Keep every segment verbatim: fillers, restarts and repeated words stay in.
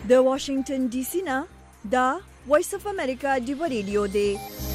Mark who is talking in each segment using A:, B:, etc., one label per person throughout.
A: د واشنگټن ډي سي نه دا وایس اف امریکا ډیو ریډیو دی.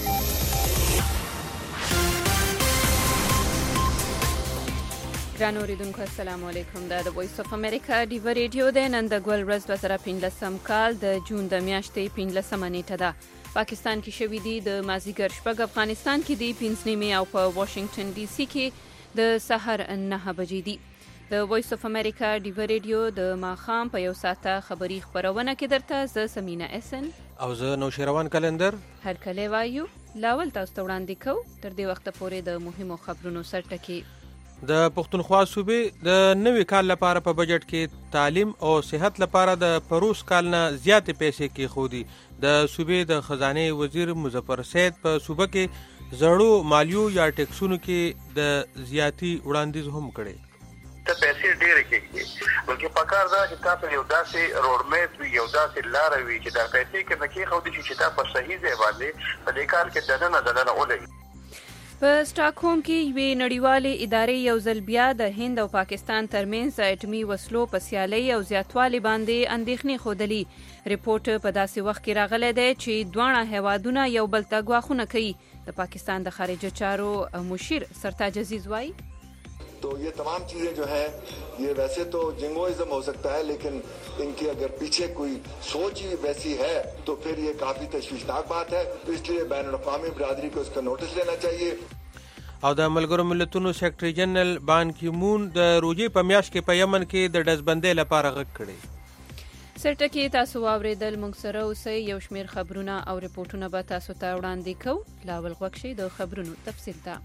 B: ګرانو اوریدونکو السلام علیکم. دا د وایس اف امریکا ډیو ریډیو دی. نن د ګول ورځ دوه زره پنځلسم کال د جون د میاشتې پنځلسمه نیټه ده. پاکستان کې شوې دي د مازیګر شپږ، افغانستان کې دي پنځه نیمې او په واشنگټن ډي سي کې د سحر نهه بجې دي. د وایس اف امریکا ډیو ریډیو د ماښام په یو ساعته خبري خبرونه کې درته زه سمینا اسن
C: او زه نوشیروان کلندر
B: هر کله وایو. لاول تاسو ته وړاندې کوو تر دې وخته پورې د مهمو خبرونو سرټکي.
C: د پښتونخوا صوبې د نوي کال لپاره په بجټ کې تعلیم او صحت لپاره د پروس کال نه زیاتې پیسې کېښودي. د صوبې د خزانه وزیر مظفر سید په صوبه کې زړو مالیو یا ټیکسونو کې د زیاتی وړاندیز هم کړي.
D: ته پیسې ډېرې کېږي بلکې پکار دا چې تاسو یو داسې روډمیپ وي، یو داسې لاره وي چې دا پیسې کې نه کېښودي چې تا په صحیح ځای باندې په دې کار کې دننه دننه ولګي.
B: په سټاکهولم کې یوې نړیوالې ادارې یو ځل بیا د هند او پاکستان ترمنځ اټومي وسلو په سیالۍ او زیاتوالي باندې اندېښنې ښودلي. ریپورټ په داسې وخت کې راغلی دی چې دواړه هیوادونه یو بل ته ګواښونه کوي. د پاکستان د خارجه چارو مشیر سرتاج عزیز وایي
E: तो ये तमाम चीज़ें जो हैं ये वैसे तो जिंगोइज्म हो सकता है, लेकिन इनकी अगर पीछे कोई सोच ही वैसी है तो फिर ये काफ़ी तशवीशनाक बात है. तो इसलिए बैनुल अक़वामी बिरादरी को इसका नोटिस लेना चाहिए.
C: او د ملګرو ملتونو سیکرټری جنرال بان کی مون د روزي په میاشت کې په یمن کې د ډزبندۍ لپاره غږ کړی.
B: سرټکي تاسو واوریدل. موږ سره اوسئ. یو شمیر خبرونه او ریپورټونه به تاسو ته وړاندې کوو. لاول غوږ شئ د خبرونو تفصیل ته.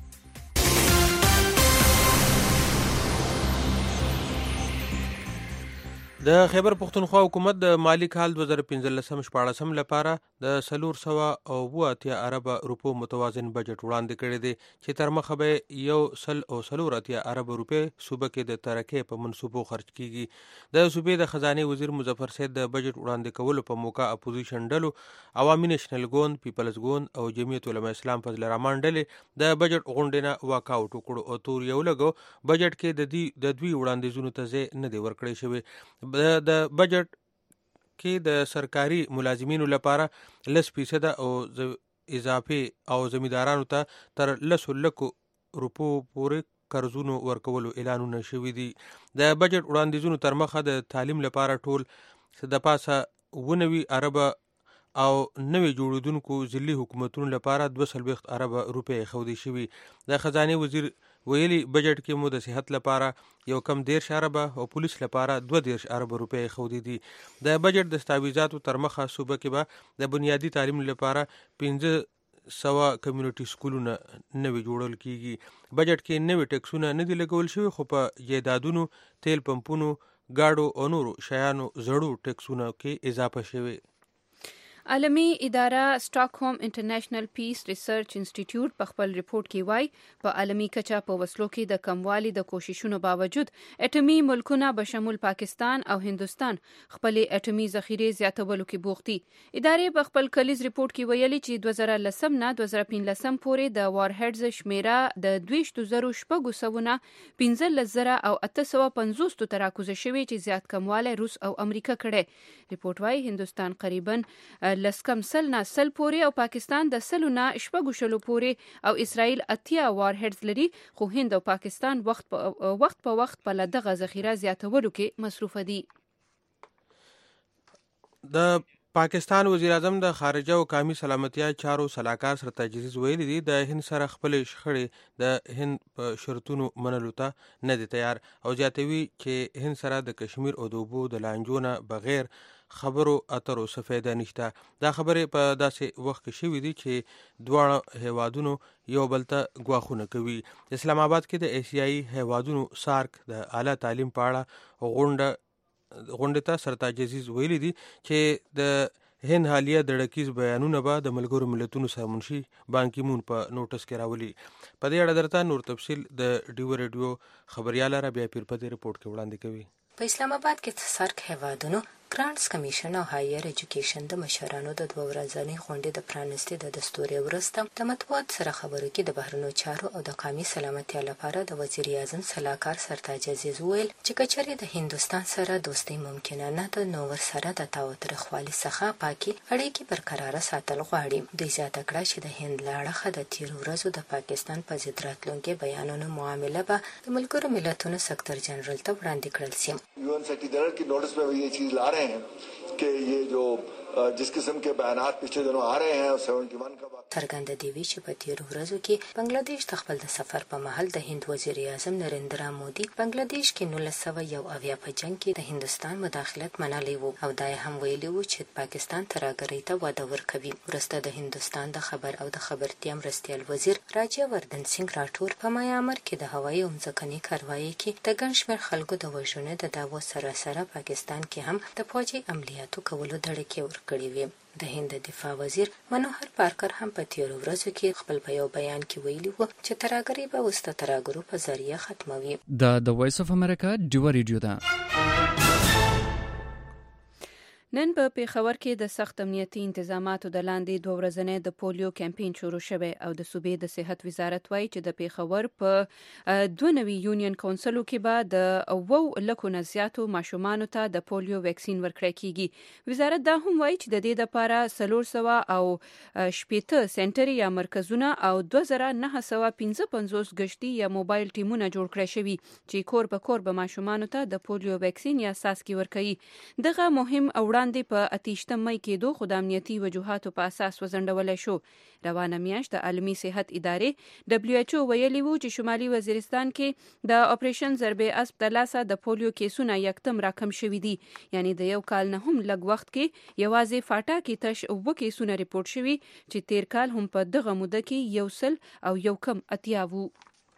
C: د خیبر پښتونخوا حکومت د مالی کال دوه زره پنځلسم شپاړسم لپاره د څلور سوه اوه اتیا اربه روپو متوازن بجټ وړاندې کړی دی چې تر مخه به یو سل او څلور اتیا اربه روپۍ صوبه کې د ترقۍ په منصوبو خرج کیږي. د صوبې د خزانه وزیر مظفر سید د بجټ وړاندې کولو په موقع اپوزیشن ډلو عوامي نېشنل ګوند، پیپلز ګوند او جمعیت علماء اسلام فضل الرحمن ډلې د بجټ غونډې نه واکاوټ وکړو او تور یو لګو بجټ کې د دې د دوی وړاندیزونو ته ځای نه دی ورکړی شوی. د بجټ کې د سرکاري ملازمینو لپاره لس فیصده او اضافي او زمیندارانو ته تر لسو لکو روپو پورې قرضونو ورکولو اعلانونه شوي دي. د بجټ وړاندیزونو تر مخه د تعلیم لپاره ټول د پاسه اوه نوي اربه او نوې جوړېدونکو ځلي حکومتونو لپاره دوه څلوېښت اربه روپۍ ایښودل شوي. د خزانې وزیر ویلي بجټ کې مو د صحت لپاره یو کم دیرش اربه او پولیس لپاره دوه دیرش اربه روپۍ ایښودې دي. د بجټ دستاویزاتو تر مخه صوبه کې به د بنیادي تعلیم لپاره پنځه سوه کمیونټي سکولونه نوي جوړول کیږي. بجټ کې نوي ټیکسونه نه دي لګول شوي خو په جایدادونو، تیل پمپونو، ګاډو او نورو شیانو زړو ټیکسونه کې اضافه شوي.
B: عالمي اداره سټاکهولم انټرنیشنل پیس ریسرچ انسټیټیوټ په خپل ریپورت کې وایي په عالمي کچه په وسلو کې د کموالي د کوششونو باوجود اټومي ملکونه بشمول پاکستان او هندوستان خپل اټومي ذخیرې زیاتولو کې بوخت دي. ادارې په خپل کلیز ریپورت کې ویلي چې دوه زره لسم نه دوه زره پنځلسم پورې د وارهډز شمیره د دویشتو زرو شپږو سوه نه پنځلس زره او اته سوه پنځوستو ته راکوزه شوې چې زیات کموالی روس او امریکا کړی. ریپورت وایي هندوستان قریبا لس کم سل نه سل پورې او پاکستان د سلو نه شپږو شلو پورې او اسرائیل اتیا وارهډز لري، خو هند او پاکستان وخت په وخت په وخت په لدغه ذخیره زیاتولو کې مصروفه دي.
C: د پاکستان وزیر اعظم د خارجه او قومي سلامتیا چارو سلاکار سرتاج عزیز ویلي دي د هند سره خپل شخړې د هند په شرطونو منلو ته نه دي تیار او زیاتوي چې هند سره د کشمیر او د اوبو د لانجو نه بغیر خبرو اترو څه فایده نشته. دا خبرې په داسې وخت کې شوي دي چې دواړه هیوادونو یو بل ته ګواښونه کوي. اسلام آباد کې د ایشیایي هیوادونو سارک د اعلی تعلیم په اړه غونډه غونډې ته سرتاج عزیز ویلي دي چې د هند حالیه د ډکیز بیانونه به د ملګرو ملتونو سرمنشي بان کی مون په نوټس کې راولي. په دې اړه درته نور تفصیل د ډیو ریډیو خبرياله رابعه پیر په دې رپورټ کې وړاندې کوي.
F: په اسلام آباد کې سارک هیوادونو ګرانټس کمیشن او هایر ایجوکیشن د مشرانو د دوه ورځنۍ غونډې د پرانیستي د دستوري ورسته د مطبوعات سره خبرو کې د بهرنیو چارو او د قومي سلامتیا لپاره د وزیر اعظم صلاحکار سرتاج عزیز وویل چې کچري د هندستان سره دوستي ممکنه نه ده نو ورسره د تاوتریخوالي څخه پاکي اړیکې برقرار ساتل غواړي. دوی زیاته کړه چې د هند له اړخه د تیر ورځو د پاکستان په ضد راتلونکي بیانونو معامله به د ملګرو ملتونو سکرټر جنرال ته وړاندې کړل شي.
E: यूएन सेक्रेटरी जनरल की नोटिस में ये चीज ला रहे हैं कि ये जो जिस किस्म के बयानात पिछले दिनों आ रहे हैं इकहत्तर का
F: څرګنده دی چې په تیر ورځو کې بنگلاديش د خپل د سفر په مهال د هند وزیر اعظم نریندرا مودي بنگلاديش کې نولس سوه یو اویا په جنگ کې د هندستان مداخلت منلی وو او دا هم ویلي وو چې پاکستان ترهګرۍ ته وده ورکوي. وروسته د هندستان د خبر او د خبرتیا مرستیال وزیر راجیا وردن سنگ راټور په میامر کې د هوایي او ځمکني کاروایي کې د ګڼ شمېر خلکو د وژنې د دعوو سره سره پاکستان کې هم د فوجي عملیاتو کولو دړکې ورکړې وې. د هند دفاع وزیر منوهر پارکر هم په تیر ورځو کې خپل په یو بیان کې ویلي وو چې ترهګري به اوس د ترهګرو په ذریعه ختموي.
G: دا د وایس اف امریکا ډیو ریډیو ده.
B: نن په پیښور کې د سخت امنیتي انتظاماتو د لاندې دوه ورځنۍ د پولیو کمپاین شروع شوی او د صوبې د صحت وزارت وایي چې د پیښور په دوه نوي یونین کونسلو کې به د اوو لکو نه زیاتو ماشومانو ته د پولیو ویکسین ورکړی کیږي. وزارت دا هم وایي چې د دې لپاره څلور سوه او شپېته سنټرې یا مرکزونه او دوه زره نهه سوه پنځه پنځوس ګشتي یا موبایل ټیمونه جوړ کړی شوي چې کور په کور به ماشومانو ته د پولیو ویکسین یا څاڅکي ورکوي. دغه مهم وړاندې په اتیشتم مئی کې دوه خو د امنیتي وجوهاتو په اساس وزندولای شو. روانه میاشت د عالمي صحت ادارې دبلیو ایچ او ویلي وو چې شمالي وزیرستان کې د اپریشن ضربې اسب د لاسه د پولیو کیسونه یکتم راکم شوي دي. یعنی د یو کال نه هم لږ وخت کې یوازې فاټا کې تش اوه کیسونه ریپورت شوي چې تیر کال هم په دغه موده کې یو سل او یو کم اتیا وو.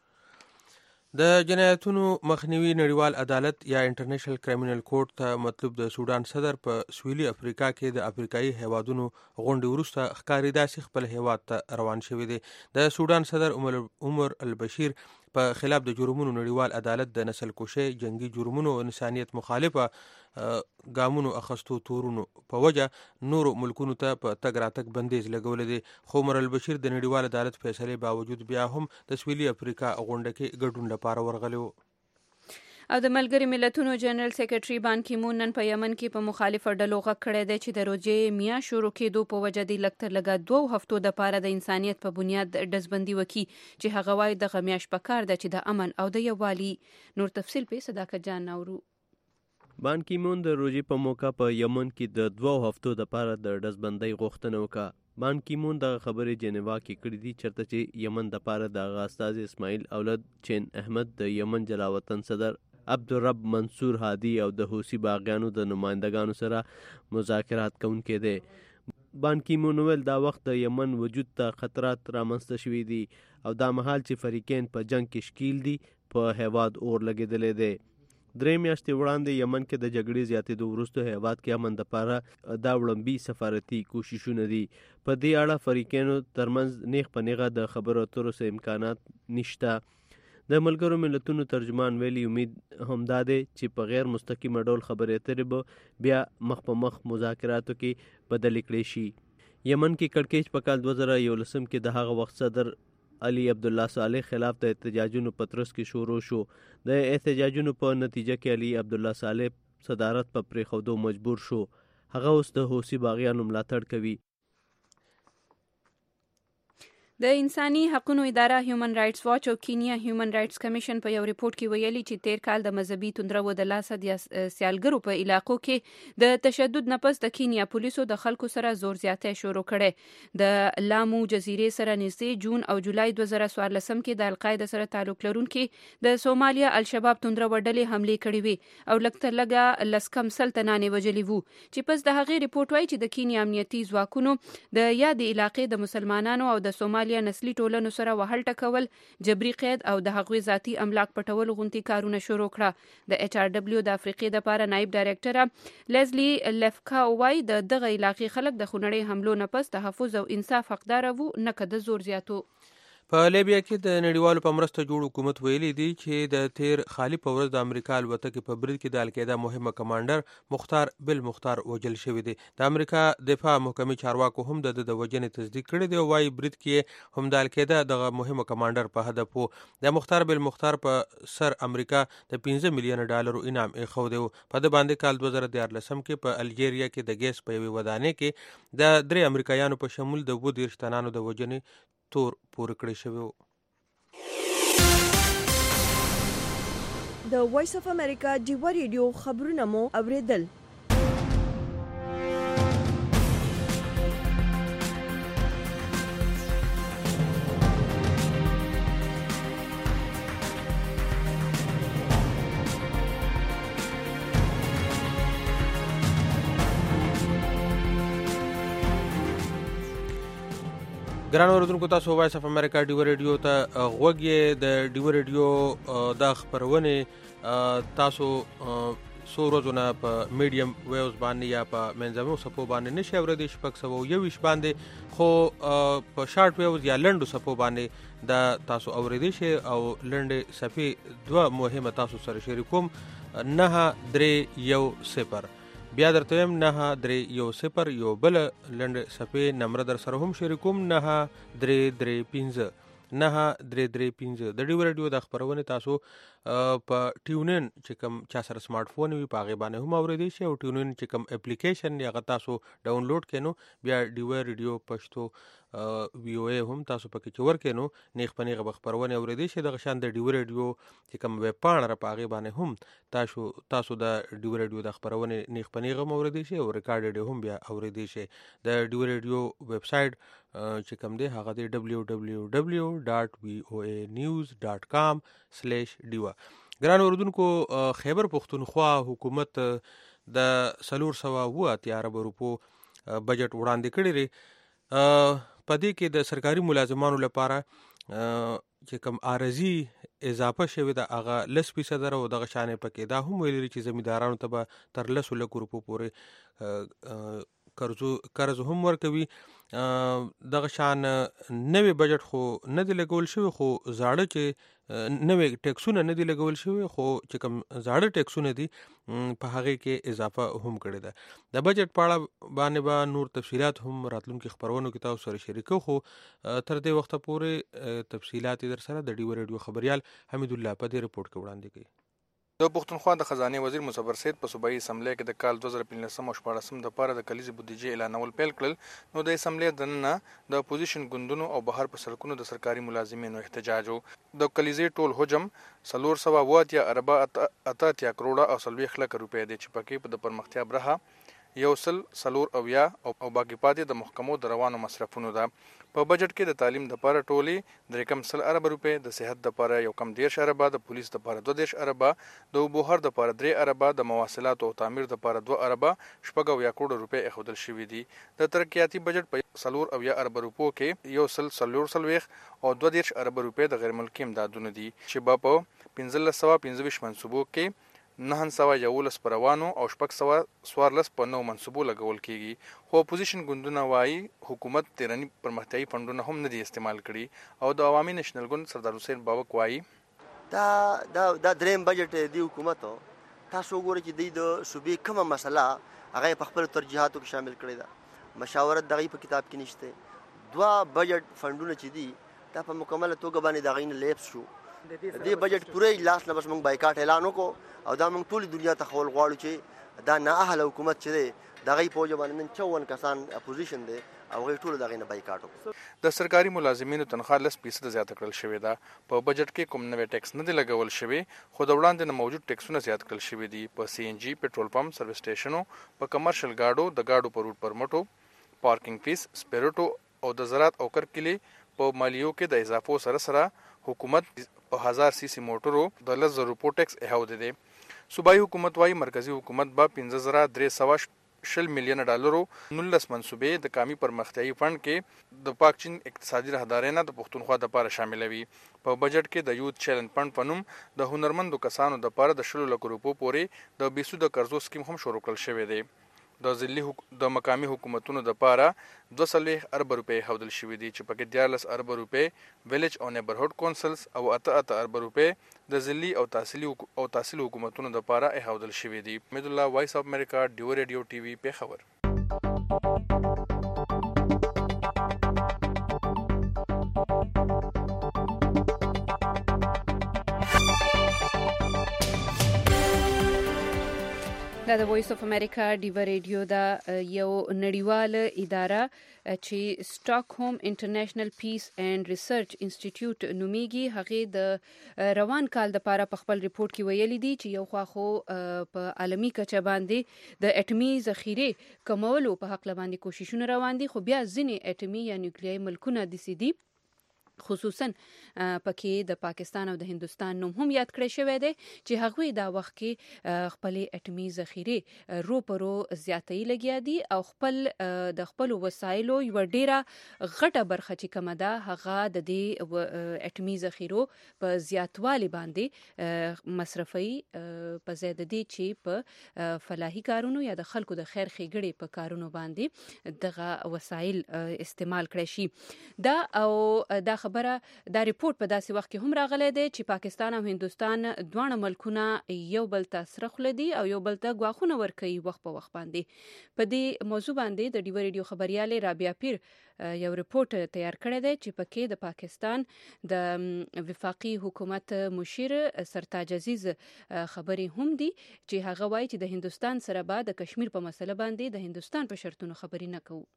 C: د جنایتونو مخنیوي نړیوال عدالت یا انټرنیشنل کرایمینل کورټ ته مطلوب د سودان صدر په سویلي افریقا کې د افریقایي هیوادونو غونډې وروسته ښکاري داسې خپل هیواد ته روان شوی دی. د سودان صدر عمر عمر البشیر په خلاف د جرمونو نړیوال عدالت د نسل کشۍ، جنگي جرمونو او انسانیت مخالفه ګامونو اخستو تورونو په وجه نورو ملکونو ته په تګ راتګ بندیز لګولی دی. خو عمر البشیر د نړیوال عدالت فیصلې باوجود بیا هم د سویلي افریقا غونډه کې ګډون لپاره ورغلی و.
B: او د ملګري ملتونو جنرال سیکرټري بان کی مون نن په یمن کې په مخالفه ډلو غږ کړی دی چې د روژې میا شروع کېدو په وجه د لږ تر لږه دوه هفتو دپاره د انسانیت په بنیاد ډزبندي وکړي چې هغه وایي دغه میاشت پکار ده چې د امن او د یووالي. نور تفصیل په صداقت جان نورو.
H: بان کی مون د روژې په موقع په یمن کې د دوه هفتو دپاره د ډزبندۍ غوښتنه وکړه. بان کی مون دغه خبرې جنیوا کې کړې دي چېرته چې یمن دپاره د هغه استازي اسماعیل اولد چین احمد، د یمن جلاوطن صدر عبدالرب منصور هادي او د حوثي باغیانو د نمایندګانو سره مذاکرات کوونکی دی. بان کی مون ویل دا وخت د یمن وجود ته خطرات رامنځته شوي دي او دا مهال چې فریقین په جنگ کې شکیل دي په هیواد اور لګېدلی دی. درې میاشتې وړاندې یمن کې د جګړې زیاتېدو وروسته هیواد کې امن دپاره دا وړاندې سفارتي کوششونه دي. په دې اړه فریقینو ترمنځ نیغ په نیغه د خبرو اترو څه امکانات نشته. د ملګرو ملتونو ترجمان ویلي امید همدا دی چې په غیر مستقیمه ډول خبرې اترې به بیا مخ په مخ مذاکراتو کې بدلې کړې شي. یمن کې کړکېچ په کال دوه زره یولسم کې د هغه وخت صدر علي عبدالله صالح خلاف د احتجاجونو په ترڅ کې شروع شو. د احتجاجونو په نتیجه کې علي عبدالله صالح صدارت په پرېښودو مجبور شو. هغه اوس د حوثي باغیانو ملاتړ کوي.
B: د انساني حقوقو اداره هیومن رائټس واچ او کینیا هیومن رائټس کمیشن په یو ریپورت کې ویلي چې تیر کال د مذهبي توندرو د لاسه د سیالګرو په علاقو کې د تشدد نه پس د کینیا پولیسو د خلکو سره زور زیاتی شروع کړي. د لامو جزیرې سره نږدې جون او جولای دوه زره څوارلسم کې د القاعده سره تعلق لرونکي د سومالیا الشباب توندرو ډلې حملې کړې وي او لږ تر لږه لس کم سل تنانې وژلي وو چې پس د هغې ریپورت وایي چې د کینیا امنیتي ځواکونو د یادې علاقې د مسلمانانو او د سومالیا نسلی ټولنو سره وهل ټکول، جبري قید او د هغوی ذاتي املاک پټول غونتي کارونه شروع کړه. د ایچ آر ډبلیو د افریقې لپاره نایب ډایرکټره لیزلی لیفکا وایي د دغه علاقې خلک د خونړۍ حملو نه پس تحفظ او انصاف حقدار وو نه که د زور زیاتو.
C: په لیبیا کې د نړیوالو په مرسته جوړ حکومت ویلي دی چې د تیر خالی په ورځ د امریکا الوتکې په برید کې د القاعده مهمه کمانډر مختار بل مختار وجل شوی دی. د امریکا دفاع محکمې چارواکو هم د د وجنې تصدیق کړی دی او وايي برید کې هم د القاعده د مهمه کمانډر په هدف وو. د مختار بل مختار په سر امریکا د پنځه میلیون ډالرو انعام ایښود دی. په د باندې کال دوه زره دیارلسم کې په الجیریا کې د ګیس په یوې ودانۍ کې د درې امریکایانو په شمول د اووه دېرش تنانو د وجنې تور پورې کړی شوی و.
A: د وایس اف امریکا ډیوا ریډیو خبرونه مو اوریدل.
C: ګران اوریدونکو تاسو وایس اف امریکا ډیو ریډیو ته غوږ یې. د ډیو ریډیو د خبرونې تاسو څو ورځو نه په میډیم ویوز باندې یا په منځمو څپو باندې نشئ اورېدی شپږ سوه یو ویشت باندې، خو په شارټ ویوز یا لنډو څپو باندې دا تاسو اورېدی شئ. او لنډې څپې دوه مهمه تاسو سره شریکوم: نهه درې یو صفر. بیا درته وایم نهه درې یو صفر. یو بل لنډ صفحې نمبر در سره هم شریکوم: نهه درې درې پنځه نهه درې درې پنځه. د ډیو ریډیو د خبرونې تاسو په ټیونین چې کوم چا سره سمارټ فون وي په هغې باندې هم اورېدی شئ، او ټیونین چې کوم اپلیکیشن هغه تاسو ډاونلوډ کړئ نو بیا ډیو ریډیو پښتو وی او ای هم تاسو پکې چې ورکړئ نو نیغ په نیغه به خبرونې اورېدی شئ. دغه شان د ډیو ریډیو چې کوم ویب پاڼه را په هغې باندې هم تاسو تاسو د ډیو ریډیو د خبرونې نیغ په نیغه هم اورېدی شئ او ریکارډډ هم بیا اورېدی شئ. د ډیو ریډیو ویب سایټ چې کوم دی هغه دی ډبلیو ډبلیو ډبلیو ډاټ وی او ای نیوز ډاټ کام سلیش ډیوا. ګران اوریدونکو، خیبر پښتونخوا حکومت د څلور سوه اووه اتیا اربه روپو بجټ وړاندې کړی دی. په دې کې د سرکاري ملازمانو لپاره چې کوم عارضي اضافه شوې ده هغه لس فیصده او دغه شانې پکې دا هم ویلي چې زمیندارانو ته به تر لسو لکو روپو پورې قرضو قرض هم ورکوي. دغه شان نوی بجټ خو نه دی لګول شوی، خو زاړه چې نوی ټیکسونه نه دي لګول شوي، خو چې کوم زاړه ټیکسونه دي په هغې کې اضافه هم کړې ده. د بجټ په اړه باندې به نور تفصیلات هم راتلونکي خبرونو کې تاسو سره شریکو، خو تر دې وخته پورې تفصیلات در سره د ډیو ریډیو خبریال حمید الله په دې رپورټ کې وړاندې کوي.
I: د پښتونخوا د خزانه وزیر مصور سید په صوبایي اسمبلی کې د کال دوه زره پنځلسم او شپاړسم لپاره د کلیزې بودیجې اعلانول پیل کړل. نو د اسمبلی دننه د اپوزیشن ګوندونو او بهر په سړکونو د سرکاري ملازمینو احتجاج و. د کلیزې ټول حجم څلور سوه اووه اتیا اربه اته اتیا کروړه او څلوېښت لکه روپۍ دی، چې پکې د پرمختیا برخه یو سل څلور اویا او باقي پاتې د محکمو د روانو مصرفونو ده. په بجټ کې د تعلیم دپاره ټولې درې کم سل اربه روپۍ، د صحت دپاره یو کم دېرش اربه، د پولیس دپاره دوه دېرش اربه، د اوبو دپاره درې اربه، د مواصلاتو او تعمیر دپاره دوه اربه شپږ اویا کروړه روپۍ ایښودل شوي دي. د ترقیاتي بجټ په څلور اویا اربه روپو کې یو سل څلور څلوېښت او دوه دېرش اربه روپۍ د غیر ملکي امدادونه دي، چې به په پنځلس سوه پنځه ویشت منصوبو کې نهه سوه یولس په روانو او شپږ سوه څوارلس په نوو منصوبو لګول کېږي. خو اپوزیشن ګوندونه وایي حکومت تیرني پرمختیایي فنډونه هم نه دي استعمال کړي. او د عوامي نیشنل ګوند سردار حسین بابک وایي
J: دا دا دا دریم بجټ دی حکومت. تاسو وګورئ چې دوی د صوبې کومه مسله هغه په خپلو ترجیحاتو کې شامل کړې ده. مشاورت د هغې په کتاب کې نشته. دوه بجټ فنډونه چې دي دا په مکمله توګه باندې د هغې نه لیپس شو. د دې بجټ پوره اجلاس نه بس موږ بایکاټ اعلان وکړو او دا موږ ټولې دنیا ته ښول غواړو چې دا نااهله حکومت چې دی د هغې په وجه باندې نن چون کسان اپوزیشن دی او هغوی ټولو د هغې نه بایکاټ وکړو.
I: د سرکاري ملازمینو تنخوا لس فیصده زیاته کړل شوې ده. په بجټ کې کوم نوی ټیکس نه دی لګول شوی، خو د وړاندې نه موجود ټیکسونه زیات کړل شوي دي. په سی ان جي، پټرول پمپ، سروس سټیشنو، په کمرشل ګاډو، د ګاډو په روټ پرمټو، پارکینګ فیس، سپیرټو او د زراعت او کرکلې په مالیو کې د اضافو سره سره حکومت په هزار سی سی موټرو د لس زره روپو ټیکس ایښودی دی. صوبایي حکومت وایي مرکزي حکومت به پنځه زره درې سوه شل میلیونه ډالرو نولس منصوبې د قامي پرمختیایي فنډ کې د پاک چین اقتصادي راهدارۍ نه د پښتونخوا دپاره شاملوي. په بجټ کې د یوت چیلنج فنډ په نوم د هنرمندو کسانو دپاره د شلو لکو روپو پورې د بې سوده قرضو سکیم هم شروع کړل شوی دی. د ځلي د مقامي حکومتونو د پاره دوه سلويخ ارب روپۍ هودل شوې دي چې پکې دیارلس ارب روپۍ ویلیج او نیبرهوډ کونسلز او اته اته ارب روپۍ د ځلي او تحصیلي او تحصیل حکومتونو د پاره هودل شوې دي. امید الله، وایس اف امریکا، ډیو ریډیو ټي وي، پیښور.
B: دا د وایس اف امریکا ډیو ریډیو دا یو نړیواله اداره چې سټاک هوم انټرنیشنل پیس اینڈ ریسرچ انسټیټیوټ نومیږي، هغه د روان کال د پاره په خپل ریپورت کې ویلي دي چې یو خواخو په عالمي کچه باندې د اټومي ذخیره کمولو په حق باندې کوششونه روان دي، خو بیا ځینې اټومي یا نیوکلیري ملکونه د سي دي خصوصا پکې د پاکستان او د هندستان نوم هم یاد کړی شوی دی چې هغوی دا وخت کې خپل اټومي ذخیره رو پرو زیاتې لګیا دي او خپل د خپل وسایلو یو ډیره غټه برخه چې کومه ده هغه د دې اټومي ذخیرو په زیاتوالي باندې مصرفي په زیات دي چې په فلاحي کارونو یا د خلکو د خیر ښېګړې په کارونو باندې دغه وسایل استعمال کړی شي. دا او دا خبره دا ریپورت په داسې وخت کې هم راغلی دی چې پاکستان او هندستان دواړه ملکونه یو بل ته سره خوله دي او یو بل ته ګواښونه ورکوي وخت په وخت باندې. په دې موضوع باندې د ډیو ریډیو خبريالې رابعه پیر یو ریپورت تیار کړی دی چې پکې د پاکستان د وفاقي حکومت مشیر سرتاج عزیز خبرې هم دي چې هغه وایي چې د هندستان سره به د کشمیر په مسله باندې د هندستان په شرطونو خبرې نه کوو.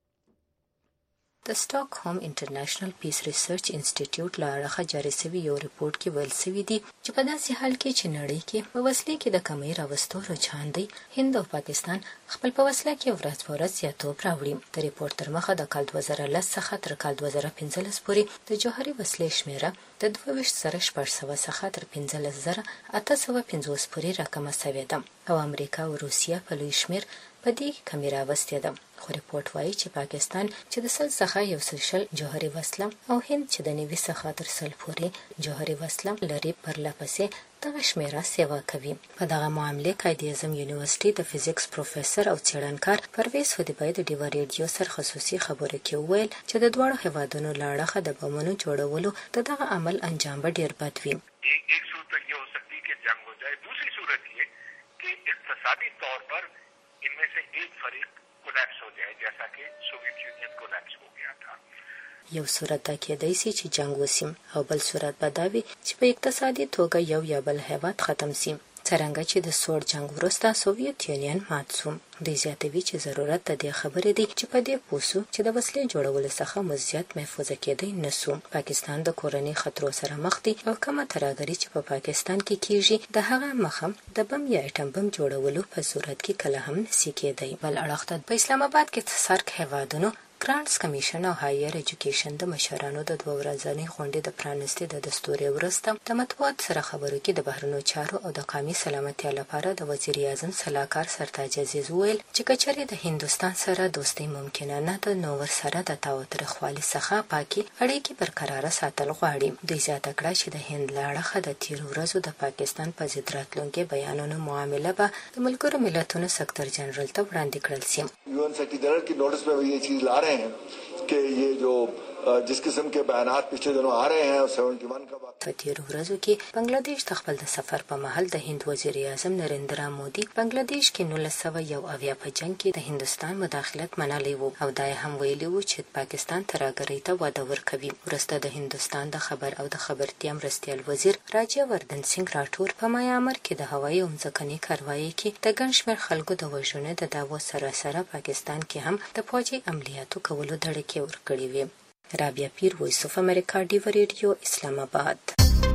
F: د سټاک هوم انټرنیشنل پیس ریسرچ انسټیټیوټ له اړخه جاري شوی یو ریپورت کې ویل شوی دی چې په داسې حال کې چې نړۍ کې په وسلې کې د کمۍ راوستو رجحان دی، هند او پاکستان خپل په وسله کې ورځ په ورځ زیاتوب راوړي. د ریپورت تر مخه د کال دوه زره لس څخه تر کال دوه زره پنځلس پورې د جوهري وسلې شمیره د دوه ویشت زره شپږ سوه څخه تر پنځلس زره اته سوه پنځوس پورې راکمه شوې ده او امریکا او روسیه په لوی شمیر په دې کمی راوستې ده. خو ریپورت وایي چې پاکستان چې د سل څخه یو سل شل جوهري وسله او هند چې د نوي څخه تر سل پورې جوهري وسله لري پرله پسې دغه شمیره سیوا کوي. په دغه معاملې قائد اعظم یونیورسيټي د فزیکس پروفیسور او څېړنکار پرویز هدیبای د ډیو ریډیو سره خصوصي خبرو کې وویل چې د دواړو هیوادونو له اړخه د بمونو جوړولو د دغه عمل انجام به ډیر بد وي.
K: एक सूरत ये हो सकती है कि जंग हो जाए, दूसरी सूरत ये कि इक्तिसादी तौर पर इनमें से एक फरीक कोलैप्स हो जाए जैसा कि सोवियत यूनियन कोलैप्स हो गया था.
F: یو صورت دا کېدای شي چې جنگ وسیم او بل صورت به دا وي چې په اقتصادي توګه یو یا بل هیواد ختم سي، څرنګه چې د سوړ جنگ وروسته سوویت یونین مات شو. دوی زیاتوي چې ضرورت د دې خبرې دی چې په دې پوه شو چې د وسلې جوړولو څخه مزیات محفوظه کېدی نه سو. پاکستان د کورنۍ خطرو سره مخ دی او کومه ترهګري چې په پا پاکستان کې کیږي د هغه مخه د بم یا اټم بم جوړولو په صورت کې کله هم نشي کېدی. بل اړخ ته په اسلام آباد کې سرک هیوادونو ګرانټس کمیشن او هایر ایجوکیشن د مشرانو د دوه ورځنۍ غونډې د پرانستې د دستوري ورسته د مطبوعات سره خبرو کې د بهرنیو چارو او د قومي سلامتیا لپاره د وزیر اعظم صلاحکار سرتاج عزیز وویل چې کچري د هندستان سره دوستي ممکنه نه ده، نو ور سره د تاوتریخوالي څخه پاکي اړیکې برقرار ساتل غواړي. دوی زیاته کړه چې د هند له اړخه د تیر ورځو د پاکستان په ضد راتلونکي بیانونو معامله به د ملګرو ملتونو سکرټر جنرال ته وړاندې کړل شي.
E: यूएन सेक्रेटरी जनरल की नोटिस में ये चीज ला रहे हैं कि ये जो जिस किस्म के बयानात पिछले दिनों आ रहे हैं इकहत्तर का
F: په تیرو ورځو کې بنگلاديش د خپل د سفر په مهال د هند وزیر اعظم نریندرا مودي بنگلاديش کې نولس سوه یو اویا په جنگ کې د هندستان مداخلت منلی وو او دا هم ویلي وو چې پاکستان ترهګرۍ ته وده ورکوي. وروسته د هندستان د خبر او د خبرتیا مرستیال وزیر راجیا وردن سنگ راټور په میامر کې د هوایي او ځمکني کاروایي کې د ګڼ شمېر خلکو د وژنې د دعوو سره سره پاکستان کې هم د فوجي عملیاتو کولو دړکې ورکړې وې. رابعه پیر، وایس اف امریکا، ډیو ریډیو، اسلام آباد.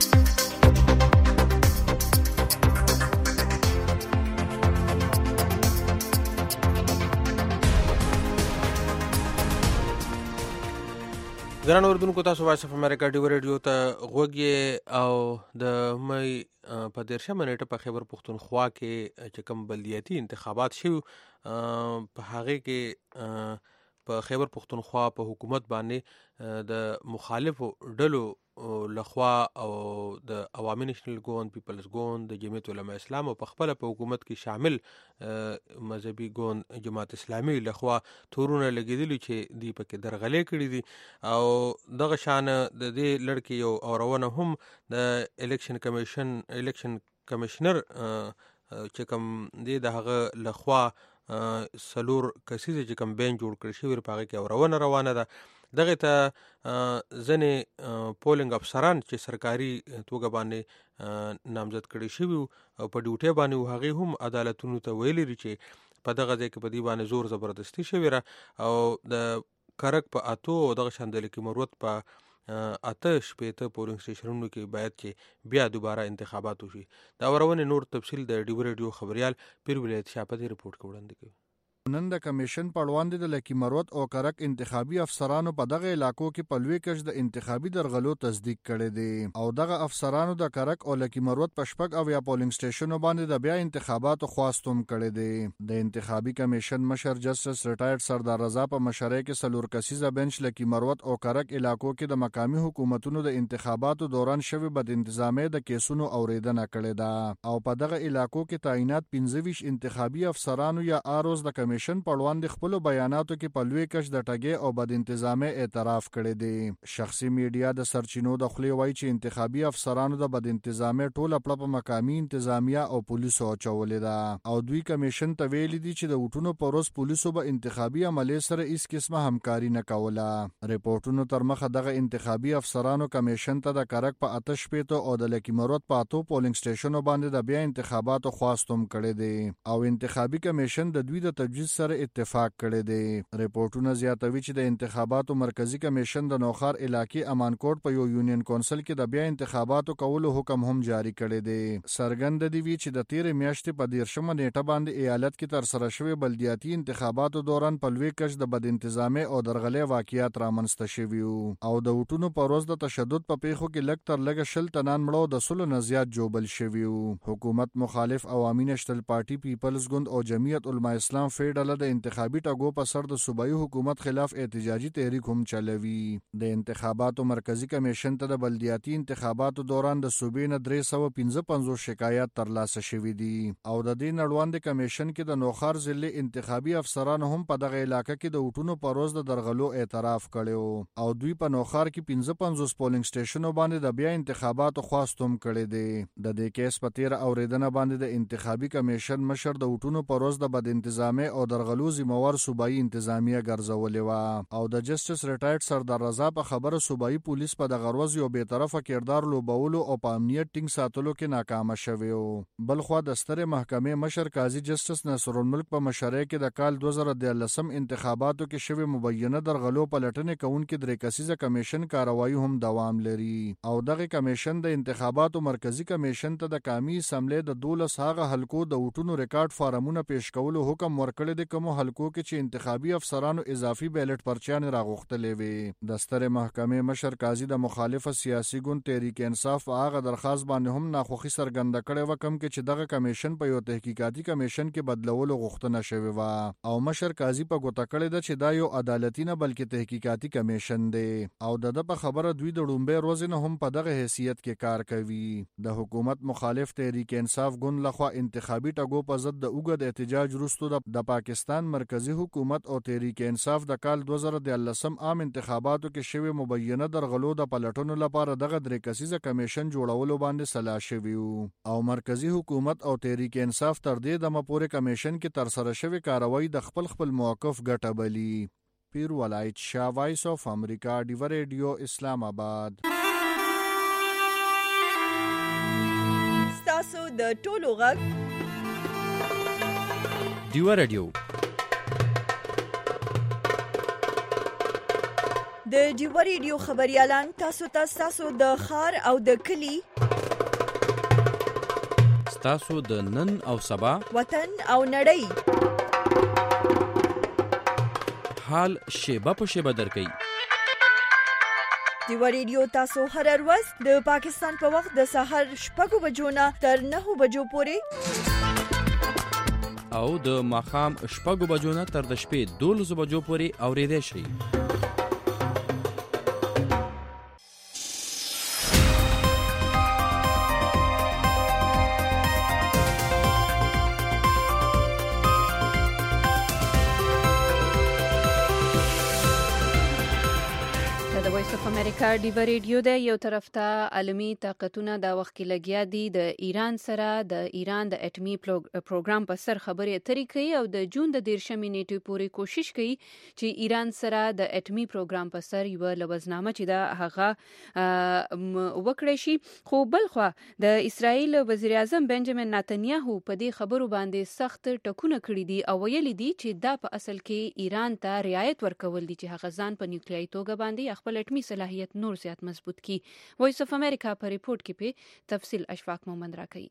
C: ګران اوردونکو، تاسو وایس اف امریکا ډیو ریډیو ته غوږی او د مې په دیرشمه نیټه په خیبر پښتونخوا کې چې کوم بلدیاتي انتخابات شوي په هغې کې په خیبر پختونخوا په حکومت باندې د مخالفو ډلو لخوا او د عوامي نېشنل ګوند، پیپلز ګوند، د جمعیت علماء اسلام او په خپل په حکومت کې شامل مذهبي ګوند جماعت اسلامي لخوا تورونه لګیدلی چې دی پکې درغلې کړي دي او دغه شان د دې لړکې یو اورونه هم د الیکشن کمیشن الیکشن کمشنر چې کوم دی د هغه لخوا سلور کسیزه چې کوم بین جوړ کړی شوی په هغه کې اورونه روانه ده. دغه ته ځنې پولینګ افسران چې سرکاري توګه باندې نامزد کړي شوي او په ډیوټي باندې هغه هم عدالتونو ته ویلي چې په دغه ځای کې په دې باندې زور زبردستی شوی را او د کرک په اتو او دغه شاندل کې مروت په اته شپېته پولینګ سټیشنونو کې باید چې بیا دوباره انتخابات وشي. دا ورونه نور تفصیل د ډیو ریډیو خبريال پیر ولایت شاپتی رپورټ کوړاندې کوي.
L: نن د کمیشن په وړاندې د لکی مروت او کرک انتخابي افسرانو په دغه علاقو کې په لوی کچ د انتخابي درغلو تصدیق کړي دي او دغه افسرانو د کرک او لکی مروت په شپږ او یا پولینګ سټیشنونو باندې د بیا انتخاباتو خواستوم کړي دي. د انتخابي کمیشن مشر جسټس ریټایرډ سردار رضا په مشرۍ کې سلور کسیزه بنچ لکی مروت او کرک علاقو کې د مقامی حکومتونو د انتخاباتو دوران شوی بد انتظامی د کیسونو اوریدنه کړې ده او په دغه علاقو کې تعینات پنځه ویشت انتخابي افسرانو یا آروز د کمیشن په وړاندې خپل بیاناتو کې په لوی کچ د ټګي او بد انتظامي اعتراف کړی دی. شخصي میډیا د سرچینو د خلی وای چې انتخابي افسرانو د بد انتظامي ټوله پړه په مقامی انتظامیه او پولیسو چولې ده او دوی کمیشن ته ویلي دي چې د وټونو پروس پولیسو به انتخابي عملیې سره هیڅ قسمه همکاري نه کوله. ریپورتونو تر مخه دغه انتخابي افسرانو کمیشن ته د کرک په آتش پیټو او د لکی مروت په اتو پولینګ سټیشنونو باندې د بیا انتخاباتو خواستوم کړی دی او انتخابي کمیشن د دوی د تجویز سره اتفاق کړی دی. ریپورتونه زیاتوي چې د انتخاباتو مرکزی کمیشن د نوخار علاقې امانکوټ په یو یونین کونسل کې د بیا انتخاباتو کولو حکم هم جاری کړی دی. سرګند دی وی چې د تیر میاشتې په دیرشمه نیټه باندې ایالت کې تر سره شوی بلدیاتي انتخاباتو دوران په لوی کچ د بد انتظامي او درغلې واقعیات رامنځته شوي او د وټونو په روز د تشدد په پیښو کې لږ تر لږه شل تنان مړو د سلو نه زیات جوبل شوي. حکومت مخالف عوامي نېشنل پارټي پیپلز ګوند او جمعیت علماء اسلام فیډل د انتخابي ټاګو په سر د صوبایي حکومت خلاف احتجاجي تحریک هم چلوي. د انتخاباتو مرکزی کمیشن ته د بلدیاتي انتخاباتو دوران د صوبې نه درې سوه پنځه پنځوس شکایات ترلاسه شوي دي او د دې نړوند کمیشن کې د نوخار ضلع انتخابي افسرانو هم په دغه علاقې کې د وټونو په روز د درغلو اعتراف کړي او دوی په نوخار کې پنځه پنځوس پولینګ سټیشنونو باندې د بیا انتخاباتو خواستوم کړي دي. د دې کیس په تیر اوریدنه باندې د انتخابي کمیشن مشر د وټونو په روز د بد انتظامي او درغلو ذمہوار صوبایي انتظامیه ګرځولې و او د جسټس ریټایرډ سردار رضا په خبره صوبایي پولیس په دغه ورځ یو بې طرفه کردار لوبولو او په امنیت ټینګ ساتلو کې ناکامه شوی و. بلخوا د سترې محکمې مشر قاضي جسټس نصر الملک په مشرۍ کې د کال دوه زره دیارلسم انتخاباتو کې شوی مبینه درغلو په لټنې کوونکې درې کسیزه کمیشن کاروایی هم دوام لري او دغه کمیشن د انتخاباتو مرکزی کمیشن ته د قومي اسمبلی د دولس هغه حلقو د وټونو ریکارډ فارمونه پیښ کولو حکم ورکړی د کوم حلقو کې چې انتخابي افسرانو اضافي بیلټ پرچیان راغوښتلې وي. د سترې محکمې مشر قاضي د مخالفه سیاسي ګوند تحریک انصاف هغه درخواست باندې هم ناخوښي څرګنده کړې و کوم کې چې دغه کمیشن په یو تحقیقاتي کمیشن کې بدلولو غوښتنه شوې و او مشر قاضي په ګوته کړې ده چې دا یو عدالتي نه بلکې تحقیقاتي کمیشن دی او د د په خبره دوی د ډومبې ورځې نه هم په دغه حیثیت کې کار کوي. د حکومت مخالف تحریک انصاف ګوند لخوا انتخابي ټاګو په ضد د اوږد احتجاج وروسته د پاکستان مرکزی حکومت او تحریک انصاف د کال دوه زره دیارلسم عام انتخاباتو کې شوی مبینه درغلو د پلټنو لپاره دغه درې کسیزه کمیشن جوړولو باندې سلا شوی او مرکزی حکومت او تحریک انصاف تر دې دمه پورې کمیشن کې تر سره شوی کاروایی د خپل خپل موقف ګټه بلی. پیر ولایت شاه، وایس اف امریکا، ډیو ریډیو، اسلام آباد.
A: ستاسو د ټولو غږ
G: ډیو ریډیو
A: د ډیو ریډیو خبريالان تاسو ته تاسو د خار او د کلی
G: تاسو د نن او سبا
A: وطن او نړۍ
G: حال شیبه په شیبه درکې.
A: ډیو ریډیو تاسو هر ورځ د پاکستان په وخت د سحر شپږ بجو نه تر نهه بجو پورې
G: او د ماښام شپږو بجو نه تر د شپې دولسو بجو پورې اورېدی شئ.
B: امریکا ډیو ریډیو د یو طرف ته عالمي طاقتونه د وخت کې لګیا دي د ایران سره د ایران د اټمی پروګرام په سر خبرې اترې کوي او د جون د دیرشمې نیټې پورې کوشش کوي چې ایران سره د اټمی پروګرام په سر یو لوزنامه چې دا هغه وکړي شي. خو بل خو د اسرائیل وزیر اعظم بنجامین نتنیاهو په دې خبرو باندې سخت ټکونه کړی دي او ویلي دي چې دا په اصل کې ایران ته رعایت ورکول دي چې هغه ځان په نیوکلیایي توګه باندې خپل اټمی صلاحیت نور زیات مضبوط کی. وایس اف امریکا په ریپورت کې په تفصیل اشفاق مومند راکړي.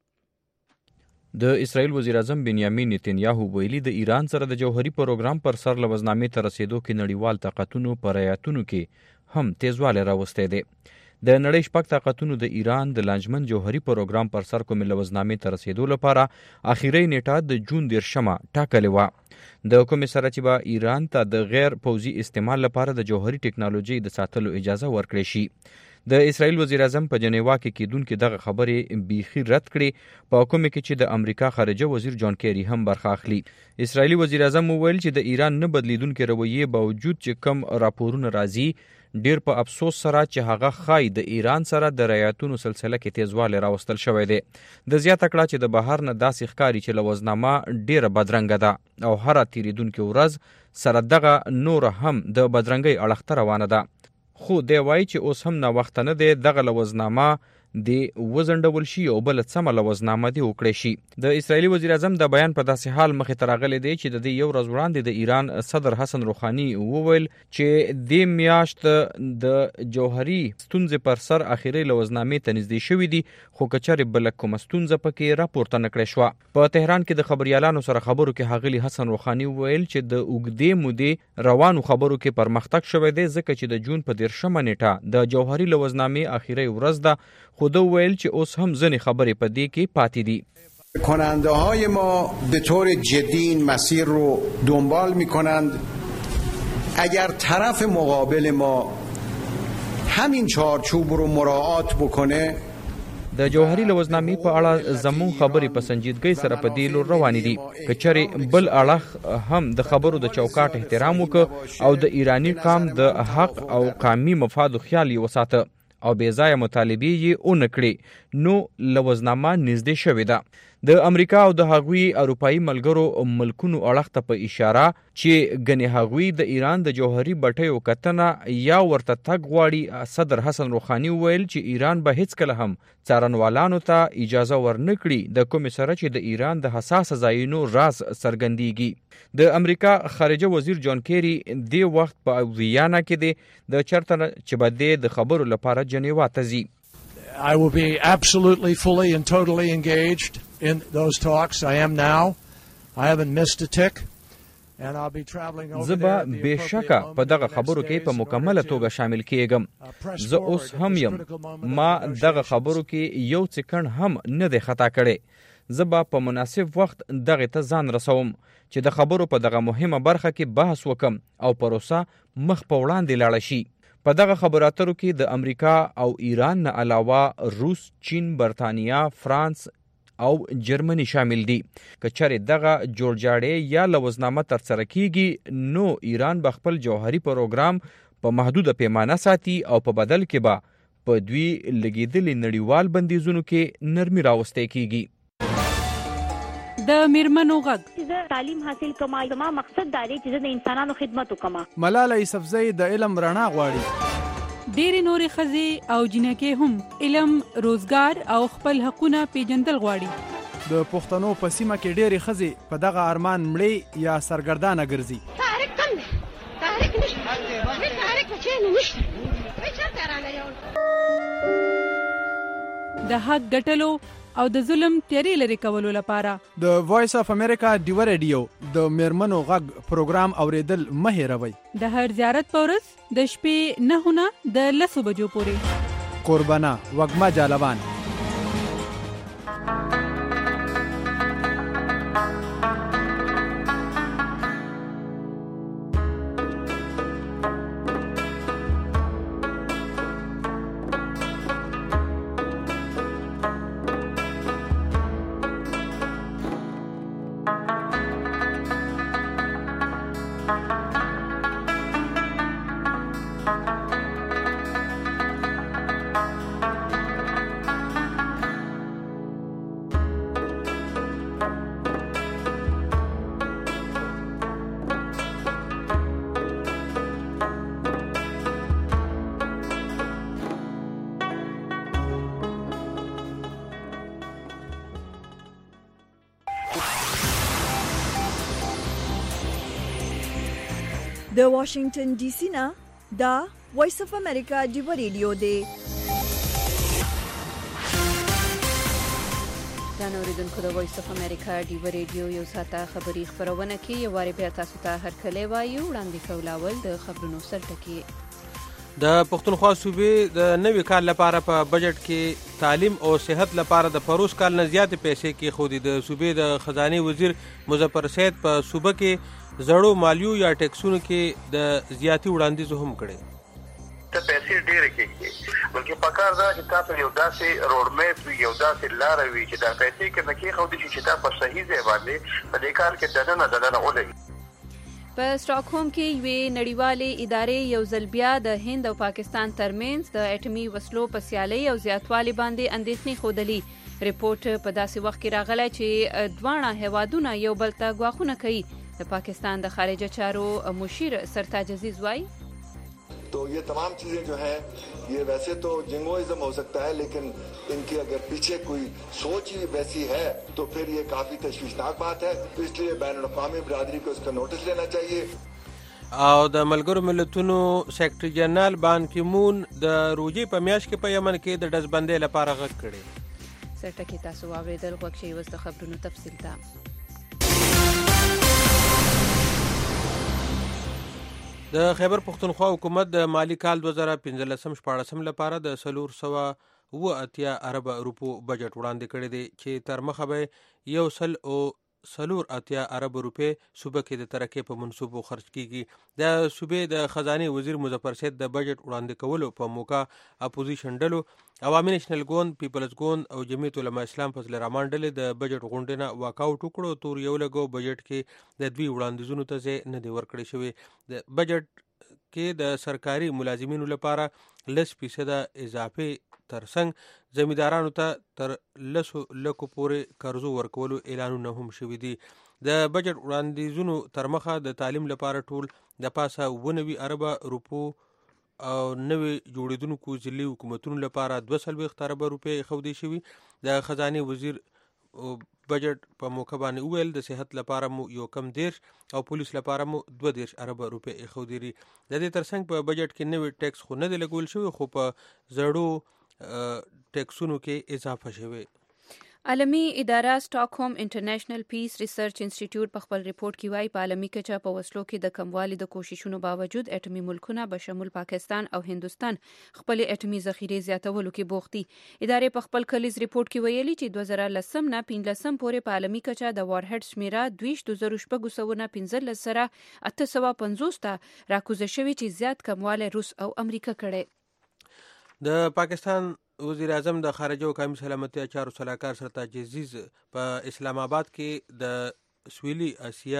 M: د اسرائیل وزیر اعظم بنیامین نتنیاهو ویلي د ایران سره د جوهري پروګرام پر سر لوزنامې ته رسیدو کې نړیوال طاقتونو پر رعایتونو کې هم تیزوالی راوستی دی. د نړۍ شپږ طاقتونو د ایران د لانجمن جوهري پروګرام پر سر کومې لوزنامې ته رسیدو لپاره اخیری نیټه د جون دیرشمه ټاکلې وه. د کومې سره چې به ایران ته د غیر پوځي استعمال لپاره د جوهري ټکنالوژي د ساتلو اجازه ورکړي شي. د اسرائیل وزیر اعظم په جنیوا کې کېدونکې دغه خبرې بیخي رد کړي، په کومه کې چې د امریکا خارجه وزیر جان کیری هم برخه اخلي. اسرائیلي وزیر اعظم وویل چې د ایران نه بدلیدونکې رویې باوجود چې کم راپورونه راځي ډیر په افسوس سره چې هغه خای د ایران سره د رعایتونو سلسله کې تیزوالی راوستل شوی دی. د زیاته کړه چې د بهر نه داسې ښکاري چې لوزنامه ډیره بدرنګه ده او هره تیریدونکې ورځ سره دغه نور هم د بدرنګۍ اړخ ته روانه ده. خو دی وایي چې اوس هم ناوخته نه دی دغه لوزنامه د وزنډول شي او بل سمه لوزنامه دی وکړي شي. د اسرائیلي وزیر اعظم د بیان په داسې حال مخې ته راغلی دی چې د دې یو ورځ وړاندې د ایران صدر حسن روحاني وویل چې د میاشت د جوهري ستونزې پر سر اخیری لوزنامې ته نږدې شوي دي، خو که چېرې بله کومه ستونزه پکې راپورته نه کړې شوه. په تهران کې د خبریالانو سره خبرو کې ښاغلي حسن روحاني وویل چې د اوږدې مودې روانو خبرو کې پرمختګ شوی دی ځکه چې د جون په دیرشمه نیټه د جوهري لوزنامې اخیری ورځ ده، خو ده ویل چې اوس هم ځینې خبرې په دې کې پاتې دي.
N: کننده های ما به طور جدی این مسیر رو دنبال می کنند. اگر طرف مقابل ما همین چارچوب رو مراعات بکنه
M: د جوهري لوزنامې په اړه زمون خبرې په سنجیدګۍ سره په دې لور روانې دي. که چېرې بل اړخ هم د خبرو د چوکاټ احترام وکړه او د ایرانی قام د حق او قومي مفادو خیال یې وساته او بې ځایه مطالبې یې ونه کړې، نو لوزنامه نږدې شوې ده. د امریکا او د هغوی اروپایي ملګرو ملکونو اړخ ته په اشاره چې ګنې هغوی د ایران د جوهري بټیو کتنه یا ورته تګ غواړي، صدر حسن روحاني وویل چې ایران به هیڅکله هم څارنوالانو ته اجازه ورنه کړي د کومې سره چې د ایران د حساسه ځایونو راز څرګندېږي. د امریکا خارجه وزیر جان کیری دې وخت په ویانا کې دی د چرته چې به دی د خبرو لپاره جنیوا ته ځي.
O: I will be absolutely fully and totally engaged in those talks. I am now. I haven't missed a tick. And I'll be traveling over
M: زه به بېشکه په دغه خبرو کې په مکمله توګه شامل کېږم. زه اوس هم یم. ما دغه خبرو کې یو سکند هم نه دی خطا کړی. زه به په مناسب وخت دغه ته ځان رسوم چې د خبرو په دغه مهمه برخه کې بحث وکم او پروسه مخ په وړاندې لاړه شي. په دغه خبرو اترو کې د امریکا او ایران نه علاوه روس، چین، برتانیا، فرانس او جرمني شامل دي. که چېرې دغه جوړجاړی یا لوزنامه ترسره کیږي نو ایران به خپل جوهري پروګرام په محدوده پیمانه ساتي او په بدل کې به په دوی لګېدلي نړیوال بندیزونو کې نرمي راوستی کیږي.
B: د میرمنو غږ
P: چې تعلیم حاصل کما زما مقصد دا دی چې د انسانانو خدمت وکما.
Q: ملاله یوسفزۍ د علم رڼا غواړي.
B: ډېرې نورې ښځې او جنکې هم علم، روزګار او خپل حقونه پیژندل غواړي.
Q: د پښتنو په سیمه کې ډېرې ښځې په دغه ارمان مړې یا سرګردانه ګرځي.
R: تحریک کم دی، تحریک نشته، هیڅ تحریک په چینه نشته، هیڅ چېرته رانه یو
B: د حق ګټلو او د ظلم تیارې لرې کولو لپاره
Q: د وایس اف امریکا ډیو ریډیو د میرمنو غږ پروګرام اوریدل مه هېروئ.
B: د هر زیارت په ورځ د شپې نهه نه د لسو بجو پورې.
Q: قربانه وږمه جالبان.
A: د واشنگټن ډي سي نه دا وایس اف امریکا ډیو ریډیو دی.
B: دا نوریدونکو د وایس اف امریکا ډیو ریډیو یو ساعته خبری خبرونه کې یو واری بیا تاسو ته هرکلی وایو. وړاندې کولاول د خبرونو سرټکی.
C: د پښتونخوا صوبې د نوي کال لپاره په بجټ کې تعلیم او صحت لپاره د پروس کال نه زیاتې پیسې کې خودي. د صوبې د خزانه وزیر مظفر سید په صوبه کې زړو مالیو یا ټیکسونو کې د زیاتی وړاندیز هم کړي.
D: ته پیسې ډېرې کېږي بلکې پکار دا چې تاسو یو داسې روډ میپ وي یو داسې لاره وي چې دا پیسې کې نه کېښودي شي چې دا په صحیح ځای باندې په دې کار کې دننه دننه ولګي.
B: په سټاکهولم کې یوې نړیوالې ادارې یو ځل بیا د هند او پاکستان ترمنځ د اټومي وسلو په سیالۍ او زیاتوالي باندې اندېښنې ښودلي. ریپورټ په داسې وخت کې راغلی چې دواړه هیوادونه یو بل ته ګواښونه کوي. د پاکستان د خارجه چارو مشیر سرتاج عزیز وایي
E: तो ये तमाम चीजें जो हैं ये वैसे तो जिंगोइज्म हो सकता है लेकिन इनकी अगर पीछे कोई सोच ही वैसी है तो फिर ये काफी तशवीशनाक बात है. तो इसलिए बैनुल-अक़वामी बिरादरी को इसका नोटिस लेना चाहिए.
C: او د ملګرو ملتونو سیکرټری جنرال بان کی مون د روجي په میاشت کې په یمن کې د ډزبندۍ لپاره غږ کړی.
B: سرټکی تاسو واوریدل غوښ شي وس د خبرونو تفصیل ته.
C: د خیبر پښتونخوا حکومت د مالی کال دوه زره پنځلسم شپاړسم لپاره د څلور سوه اوه اتیا ارب روپو بجټ وړاندې کړی دی چې تر مخه به یو سل او څلور اتیا ارب روپې صوبه کې د ترقۍ په منصوبو خرج کیږي. د صوبې د خزانه وزیر مظفر سید د بجټ وړاندې کولو په موقع اپوزیشن ډلو عوامي نېشنل ګوند، پیپلز ګوند او جمعیت علماء اسلام فضل الرحمن ډلې د بجټ غونډې نه واکاوټ وکړو. تور یو لګو بجټ کې د دوی وړاندیزونو ته ځای نه دی ورکړی شوی. د بجټ کې د سرکاري ملازمینو لپاره لس فیصده اضافه ترڅنګ زمیندارانو ته تر لسو لکو پورې قرضو ورکولو اعلانونه هم شوي دي. د بجټ وړاندیزونو تر مخه د تعلیم لپاره ټول د پاسه اوه نوي اربه روپو او نوي جوړېدونکو ضلعي حکومتونو لپاره دوه څلوېښت اربه روپۍ ایښودې شوي. د خزانې وزیر بجټ په موقع باندې وویل د صحت لپاره مو یو کم دیرش او پولیس لپاره مو دوه دیرش اربه روپۍ ایښودې دي. د دې ترڅنګ په بجټ کې نوي ټیکس خو نه دی لګول شوی خو په زړو ټیکسونو کې اضافه شوی.
B: عالمي اداره سټاکهولم انټرنیشنل پیس ریسرچ انسټیټیوټ په خپل ریپورت کې وایي په عالمي کچه په وسلو کې د کموالي د کوششونو باوجود اټومي ملکونه به شمول پاکستان او هندوستان خپل اټومي ذخیرې زیاتولو کې بوخت دي. ادارې په خپل کلیز ریپورت کې ویلي چې دوه زره لسم نه پنځلسم پورې په عالمي کچه د وارهډ شمیره دویشت زره شپږ سوه نه پنځلس سره اته سوه پنځوس ته راکوزه شوې چې زیات کموالی روس او امریکا کړی.
C: د پاکستان وزیر اعظم د خارجه او قومي سلامتیا چارو سلاکار سرتاج عزیز په اسلام آباد کې د سویلي اسیا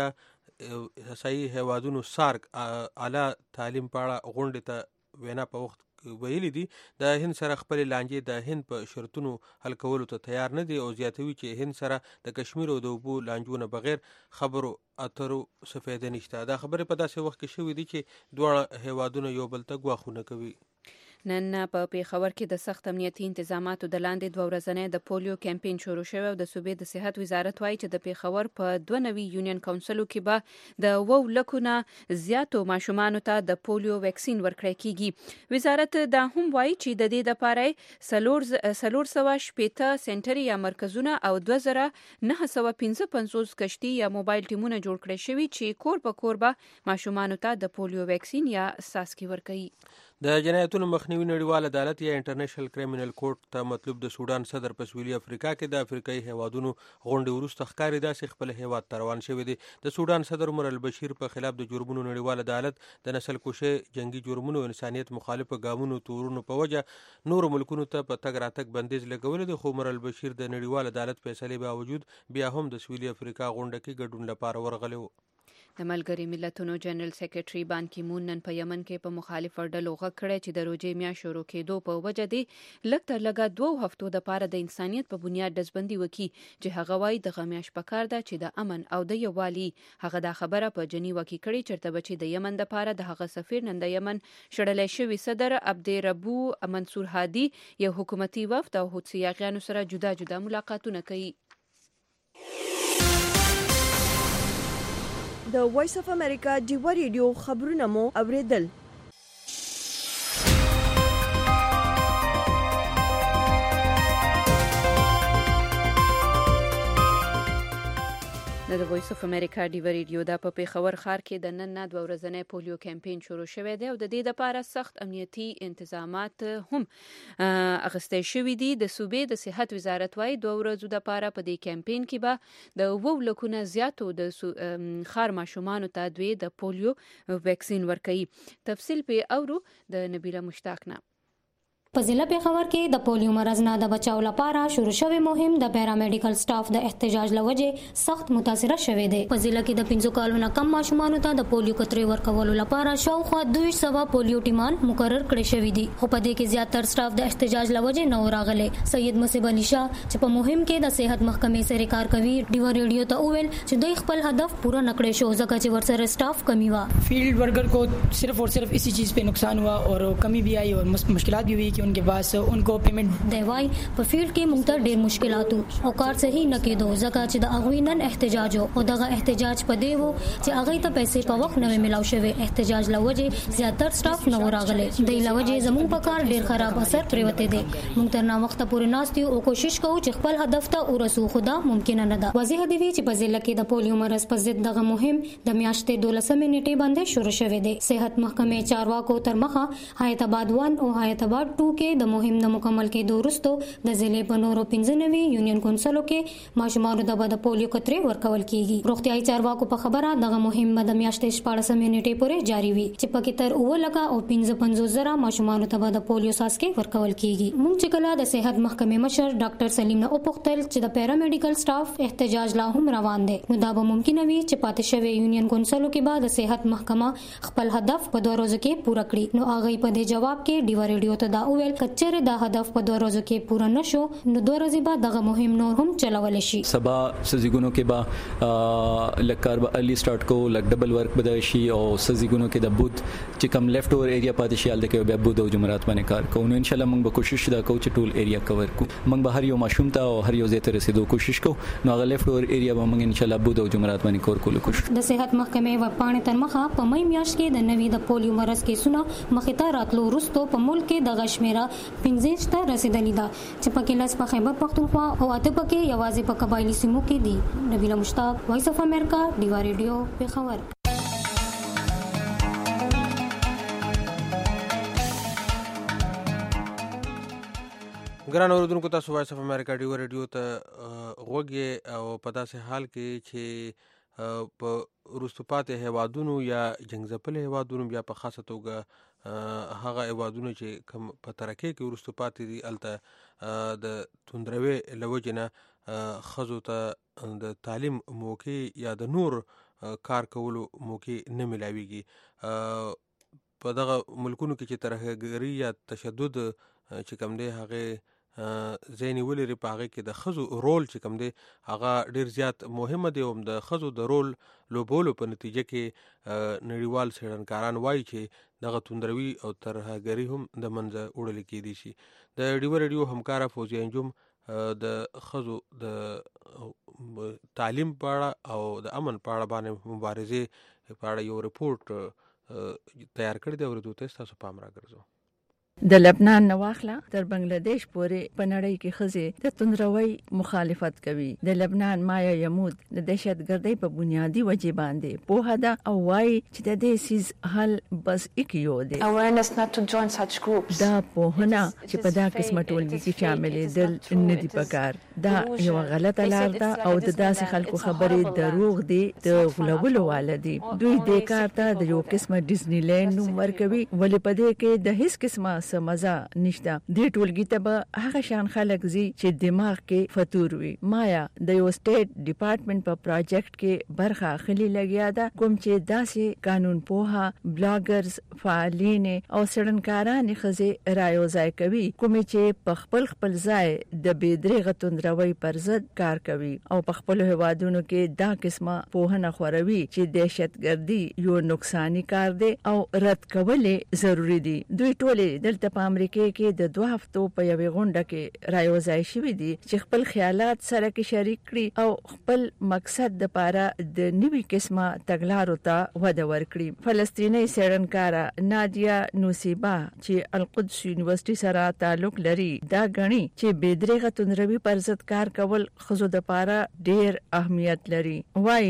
C: صحیح هیوادونو سارک اعلی تعلیم په اړه غونډې ته وینا په وخت ویلي دي د هند سره خپل لانجې د هند په شرطونو حل کولو ته تیار نه دي او زیاتوي چې هند سره د کشمیر او د اوبو لانجونه بغیر خبرو اترو څه فایده نشته. دا خبرې په داسې وخت کې شوې دي چې دواړه هیوادونه یو بل ته ګواښونه کوي.
B: نن په پیښور کې د سخت امنیتي انتظاماتو د لاندې دوه ورځنۍ د پولیو کمپاین شروع شوی او د صوبې د صحت وزارت وایي چې د پیښور په دوه نوي یونین کونسلو کې به د اوو لکو نه زیاتو ماشومانو ته د پولیو ویکسین ورکړی کیږي. وزارت دا هم وایي چې د دې لپاره څلور څلور سوه شپېته سنټرې یا مرکزونه او دوه زره نهه سوه پنځه پنځوس کشتي یا موبایل ټیمونه جوړ کړی شوي چې کور په کور به ماشومانو ته د پولیو ویکسین یا څاڅکي ورکوي.
C: د جنایتونو مخنیوي نړیوال عدالت یا انټرنیشنل کریمینل کورټ ته مطلوب د سودان صدر په سویلي افریقا کې د افریقایي هیوادونو غونډې وروسته ښکاري داسې خپل هیواد ته روان شوی دی. د سودان صدر عمر البشیر په خلاف د جرمونو نړیوال عدالت د نسل کشۍ، جنگي جرمونو، انسانیت مخالفه ګامونو تورونو په وجه نورو ملکونو ته په تګ راتګ بندیز لګولی دی. خو عمر البشیر د نړیوال عدالت فیصلې باوجود بیا هم د سویلي افریقا غونډه کې ګډون لپاره ورغلی و.
B: د ملګري ملتونو جنرال سیکریټري بان کی مون نن په یمن کې په مخالف ډلو غږ کړی چې د روژې میاشت شروع کېدو په وجه دی لږ تر لږه دوه هفتو دپاره د انسانیت په بنیاد ډزبندي وکړي چې هغه وایي دغه میاشت پکار ده چې د امن او د یووالي. هغه دا خبره په جنیوا کې کړې چېرته به چې د یمن دپاره د هغه سفیر نن د یمن شړلی شوي صدر عبدالربو منصور هادي یو حکومتي وفد او حوثیانو سره جدا جدا ملاقاتونه کوي.
A: د وایس اف امریکا ډیوا ریډیو خبرونه مو اوریدل.
B: د وایس اف امریکا ډیوا ریډیو د په پیښور ښار کې د نن نه دوه ورځې پولیو کمپاین شروع شوی دی او د دې لپاره سخت امنیتي انتظامات هم اخیستل شوي دي. د صوبې د صحت وزارت وايي دوه ورځو لپاره په دې کمپاین کې به د اوو لکونو زیاتو د ښار ماشومانو ته دوی د پولیو ویکسین ورکوي. تفصیل په اورو د نبیله مشتاق نه.
S: په ضلع پیښور کې د پولیو مرض نه د بچاو لپاره شروع شوی مهم د پیرامیډیکل سټاف د احتجاج لوجه سخت متاثره شوی دی. په ضلع کې د پنځو کالونو کم ماشومانو ته د پولیو کترې ورکولو لپاره شاوخوا دوه سوه پولیو ټیمان مقرر کړي شوی دي، خو په دې کې زیاتره سټاف د احتجاج لوجه نه راغلي. سید مصیب علي شاه چې په مهم کې د صحت محکمې سره کار کوي ډیوا ریډیو ته وویل چې دوی خپل هدف پوره نکړي شو ځکه چې ورسره سټاف کمی و.
T: फील्ड वर्कर को सिर्फ और सिर्फ इसी चीज़ पे नुकसान हुआ और कमी भी आई और मुश्किलात भी हुई कि उनके पास उनको payment
S: دیوای په فیلډ کې موږ ته ډېر مشکلات او کار صحیح نه کېدو ځکه چې د اغوی نن احتجاج او دغه احتجاج په دی وو چې هغه ته پیسې په وخت نه ملاو شوی. احتجاج لوجه زیاتره سټاف نه راغلي. د لوجه زموږ په کار ډېر خراب اثر پریوته دي. موږ تر نا وخت پورې ناستیو او کوشش کوو چې خپل هدف ته ورسو، خدا ممکن نه ده. واضح دی چې په ضلع کې د پولیو مرض په ضد دغه مهم د میاشتې دولسمې نیټې باندې شروع شوی دی. صحت محکمې چارواکو تر مخه حیات آباد ون او حیات آباد ټو کې د مهم د مکمل کې دورستو د ضلع په نورو پنځه نوي یونین کونسلو کې ماشومانو ته د پولیو کترې ورکول کیږي. روغتيایي چارواکو په خبره دغه مهم د میاشتې شپاړسمې نیټې پورې جاری وي چې پکې تر اوه لکه او پنځه پنځوس زره ماشومانو ته د پولیو څاڅکي ورکول کیږي. موږ چې کله د صحت محکمې مشر ډاکټر سلیم نه وپوښتل چې د پیرامیډیکل سټاف احتجاج لا هم روان دی نو دا به ممکن وي چې پاتې شوی یونین کونسلو کې بعد د صحت محکمه خپل هدف په دوه ورځو کې پوره کړي. نو هغه په دې جواب کې ډیوا ریډیو ته دا وویل کچره دا هدف په دوه ورځو کې پوره نشو نو دوه ورځې بعد دغه مهم نور هم چلول شي.
U: سبا سزیګونو کې با لکار به ارلی سٹارټ کو لک ډبل ورک بده شي او سزیګونو کې د بود چې کم لیفت اور ایریا پاتې شي الته کې بیا بود او جمعرات باندې کار کوو. نو ان شاء الله موږ به کوشش دا کوو چې ټول ایریا کور کو. موږ به هر یو ماشوم ته او هر یو ځای ته رسیدو کوشش کوو. نو هغه لیفت اور ایریا به موږ ان شاء الله بود او جمعرات باندې کور کولو کوشش.
S: د صحت محکمې ورپاڼې تر مخه په مې میاشت کې د نوي د پولیو مرض کیسونو مخې ته راتلو وروسته په ملک کې د غشمیره پنځه ته رسیدلی ده چې پکې لاس په خیبر پختونخوا او اته پکې یوازې په قبایلی سیمو کې دي. نبیله مشتاق، وایس اف امریکا، ډیوا ریډیو، پیښور.
C: ګران اوریدونکو، تاسو وایس اف امریکا ډیوا ریډیو ته غوږی او په داسې حال کې چې په وروسته پاتې هیوادونو یا جنګ ځپلي هیوادونو بیا په خاصه توګه هغه هیوادونو چې کوم په ترقۍ کې وروسته پاتې دي هلته د توندروي له وجې نه ښځو ته د تعلیم موقع یا د نور کار کولو موقع نه میلاویږي. په دغه ملکونو کې چې ترهګري یا تشدد چې کوم دی هغې ځای نیولې لري په هغې کې د ښځو رول چې کوم دی هغه ډېر زیات مهمه دی. او د ښځو د رول لوبولو په نتیجه کې نړیوال څېړنکاران وایي چې دغه توندروي او ترهګري هم د منځه وړل کېدی شي. د ډیوا ریډیو همکاره فوزیه انجم د ښځو د تعلیم په اړه او د امن په اړه باندې مبارزې په اړه یو رپورټ تیار کړی دی. اورېدو ته ستاسو پام راګرځو.
V: د لبنان نواخله تر بنگلاديش پورې په نړۍ کې ښځې د توندروي مخالفت کوي. د لبنان مایا یمود د دهشتګردۍ په بنیادی وجې باندې په هدا او وايي چې د دې سیز حل بس اکیو دی.
W: awareness not to join such groups.
V: دا په هنا چې په دا قسمه ټولګي کې شاملې دل نه دي پکار. دا یو غلطه لار ده او د داسې خلکو خبرې دروغ دي، د غلولو والدي. دوی د کار ته د یو قسمه ډیزنی لینډ نوم ورکوي ولې په دې کې د هیڅ قسمه سمزه نشته. دې ټولګي ته به هغه شان خلک زی چې دماغ کې فطور وي. مایا د یو سټیټ ډپارټمنټ په پروجیکټ کې برخه اخلي لګیا ده کوم چې داسې قانون پوها بلاګرز فعالین او څېړنکاران خزه رايوځای کوي کوم چې په خپل خپل ځای د بيدریغه توندروي پر ضد کار کوي او په خپل هوادونو کې دا قسمه پوهنه خوروي چې دهشتګردي یو نقصانی کار دی او رد کول ضروری دي. دوی ټول د دلته په امریکا کې د دوه هفتو په یوې غونډه کې رايوځای شوې دي چې خپل خیالات سره کې شریک کړي او خپل مقصد د پاره د نوي قسمه تګلارو ته وده ورکړي. فلسطینی څېړنکاره نادیا نوسیبا چې القدس یونیورسيټي سره تعلق لري دا غني چې بيدرغه تندروي پر ضد کار کول خزو د پاره ډېر اهمیت لري. وایي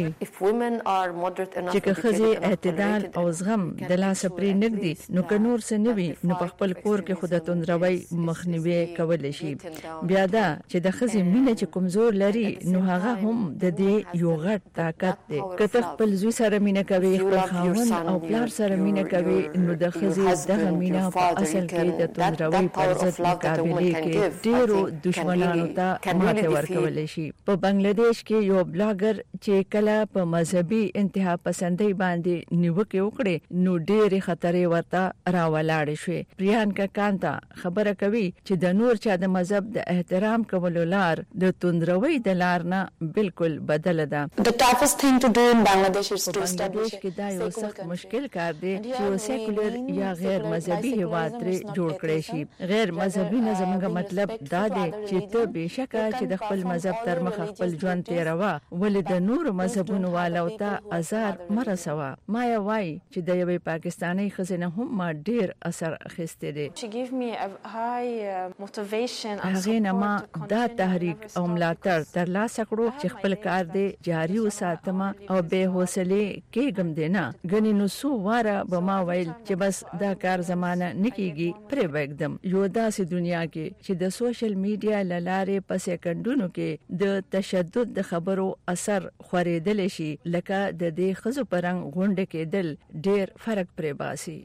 V: چې خزي اعتدال او زغم د لاس پرې نګدي نو که نور څه نوي نو په خپل کور کې خود تندروي مخنیوي کول شي. بیا دا چې د خزي مینه چې کمزور لري نو هغه هم د دې یو غټ طاقت دی. که خپل زوی سره مینه کوي خپل خاوند او پلار سره مینه کوي نو د خزي دغه مینه په اصل کې د تندروي پر ضد مقابله کې ډیرو دشمنانو ته ماته ورکول شي. په بنگلاديش کې یو بلاګر چې کله په مذهبي انتها پسندۍ باندې نیوکه وکړي نو ډېر خطرې ورته راولاړ شي. پریانکا کانتا خبره کوي چې د نور چا د مذهب د احترام کولو لار د تندروي د لار نه بالکل بدل ده.
W: The toughest thing to do in Bangladesh is to establish
V: کې دا یو سخت مشکل کار دی چې سیکولر یا غیر مذهبي هیواد ترې جوړ کړی شي. غیر مذهبي نظم مطلب دا دی چې ته بهشکه چې د خپل مذهب تر مخ خپل ژوند تیروا ولې د نور مذهبونو والو ته ازار مرسوا. ما یې وای چې د یوې پاکستاني خزینه هم ما ډیر اثر اخیسته دي. هغه نه ما دا تحریک او ملاتړ تر لاسه کړو چې خپل کار دی جاری وساتم او به حوصله کېږم دینا غنی نو سو واره به ما ویل چې بس دا کار زمانہ نکېږي پرې وګدم. یو داسې دنیا کې چې د سوشل میډیا لارې په سکندونو کې د تشدد د خبرو اثر خورېدل شي لکه د دې خزو پرنګ غونډه کې دل ډېر فرق پرې باسي.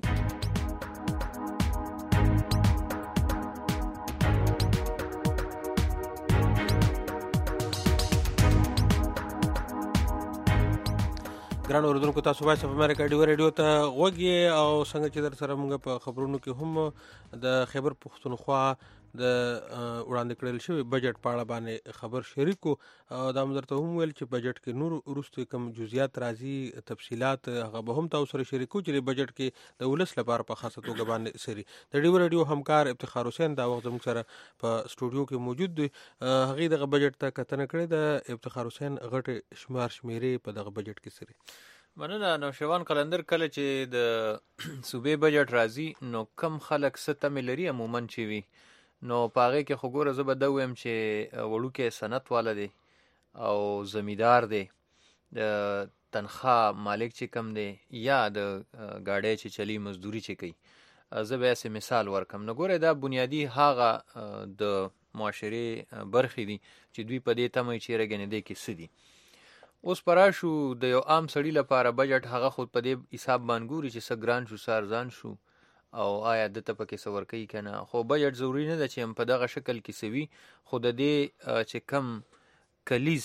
C: ګران اوریدونکو تاسو وایس اف امریکا ډیو ریډیو ته غوږی او څنګه چې در سره موږ په خبرونو کې هم د خیبر پښتونخوا د وړاندې کړل شوی بجټ په اړه باندې خبر شریکو. دا مدرته هم ویل چې بجټ کې نور وروسته کوم جزئیات راځي تفصيلات هغه به هم تاسو سره شریکو چې بجټ کې د ولس لپاره په خاصه توګه باندې سری د ډیو ریډیو همکار افتخار حسین دا وخت زموږ سره په سټوډیو کې موجود دی. هغه دغه بجټ ته کتنه کړې د افتخار حسین غټ شمار شمیرې په دغه بجټ کې سری.
H: مننه. نو شوان قلندر کله چې د صوبې بجټ راځي نو کم خلک ستم لري عموما چې وي نو پاغه کې خګوره زه به دا ویم چې وړوکې صنعت والا دی او زمیدار دی د تنخواه مالک چې کم دی یا د گاډي چې چلی مزدوري چې کوي زه به سه مثال ورکم. نو ګوره دا بنیادی هغه د معاشري برخې دي چې دوی په دې تمه چې رګنې دي کې سدي. اوس پراشو د یو عام سړی لپاره بجټ هغه خود په دې حساب باندې چې سګران شو سارزان شو او آیا د ته پکې څور کوي کنه. خو بجټ ضروری نه ده چې هم په دغه شکل کې سوي خود دې چې کم کلیز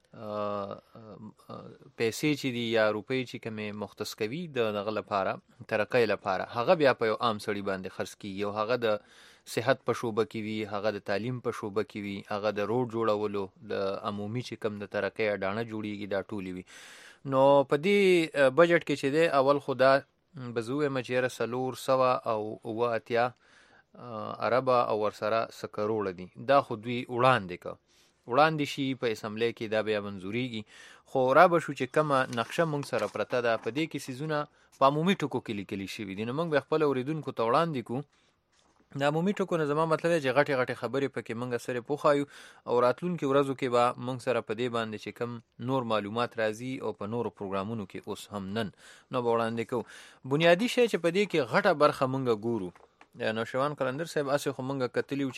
H: پیسې چې دی یا روپۍ چې کومه مختص کوي د دغه لپاره ترقۍ لپاره هغه بیا په یو عام سړی باندې خرڅ کیږي او هغه د صحت په شوبه کې وي هغه د تعلیم په شوبه کې وي هغه د روډ جوړولو د عمومي چې کم د ترقۍ اډانه جوړیږي دا ټولي وي. نو په دې بجټ کې چې دی اول خدا بزوه مچېره سلور سوا او واتیا عربه او ورسره سکروړ دي دا خو دوی وړاندې کا وړاندې شي په اسمبلی کې دا بیا منزوريږي. خو را به شو چې کومه نقشه مونږ سره پرته ده په دې کې سيزونه په عمومي ټکو کې لیکلي شوی دي. نو مونږ خپل اوریدونکو ته وړاندې کو دا عمومي ټکو نه زما مطلب چې غټي غټي خبرې پکې مونږ سره پوخایو او راتلونکو ورځو کې به مونږ سره په دې باندې چې کم نور معلومات راځي او په نورو پروګرامونو کې اوس هم نن نو وړاندې کو. بنیادی شی چې په دې کې غټه برخه مونږ ګورو نو شوان کلندر صاحب اسه خو مونږ کتلیو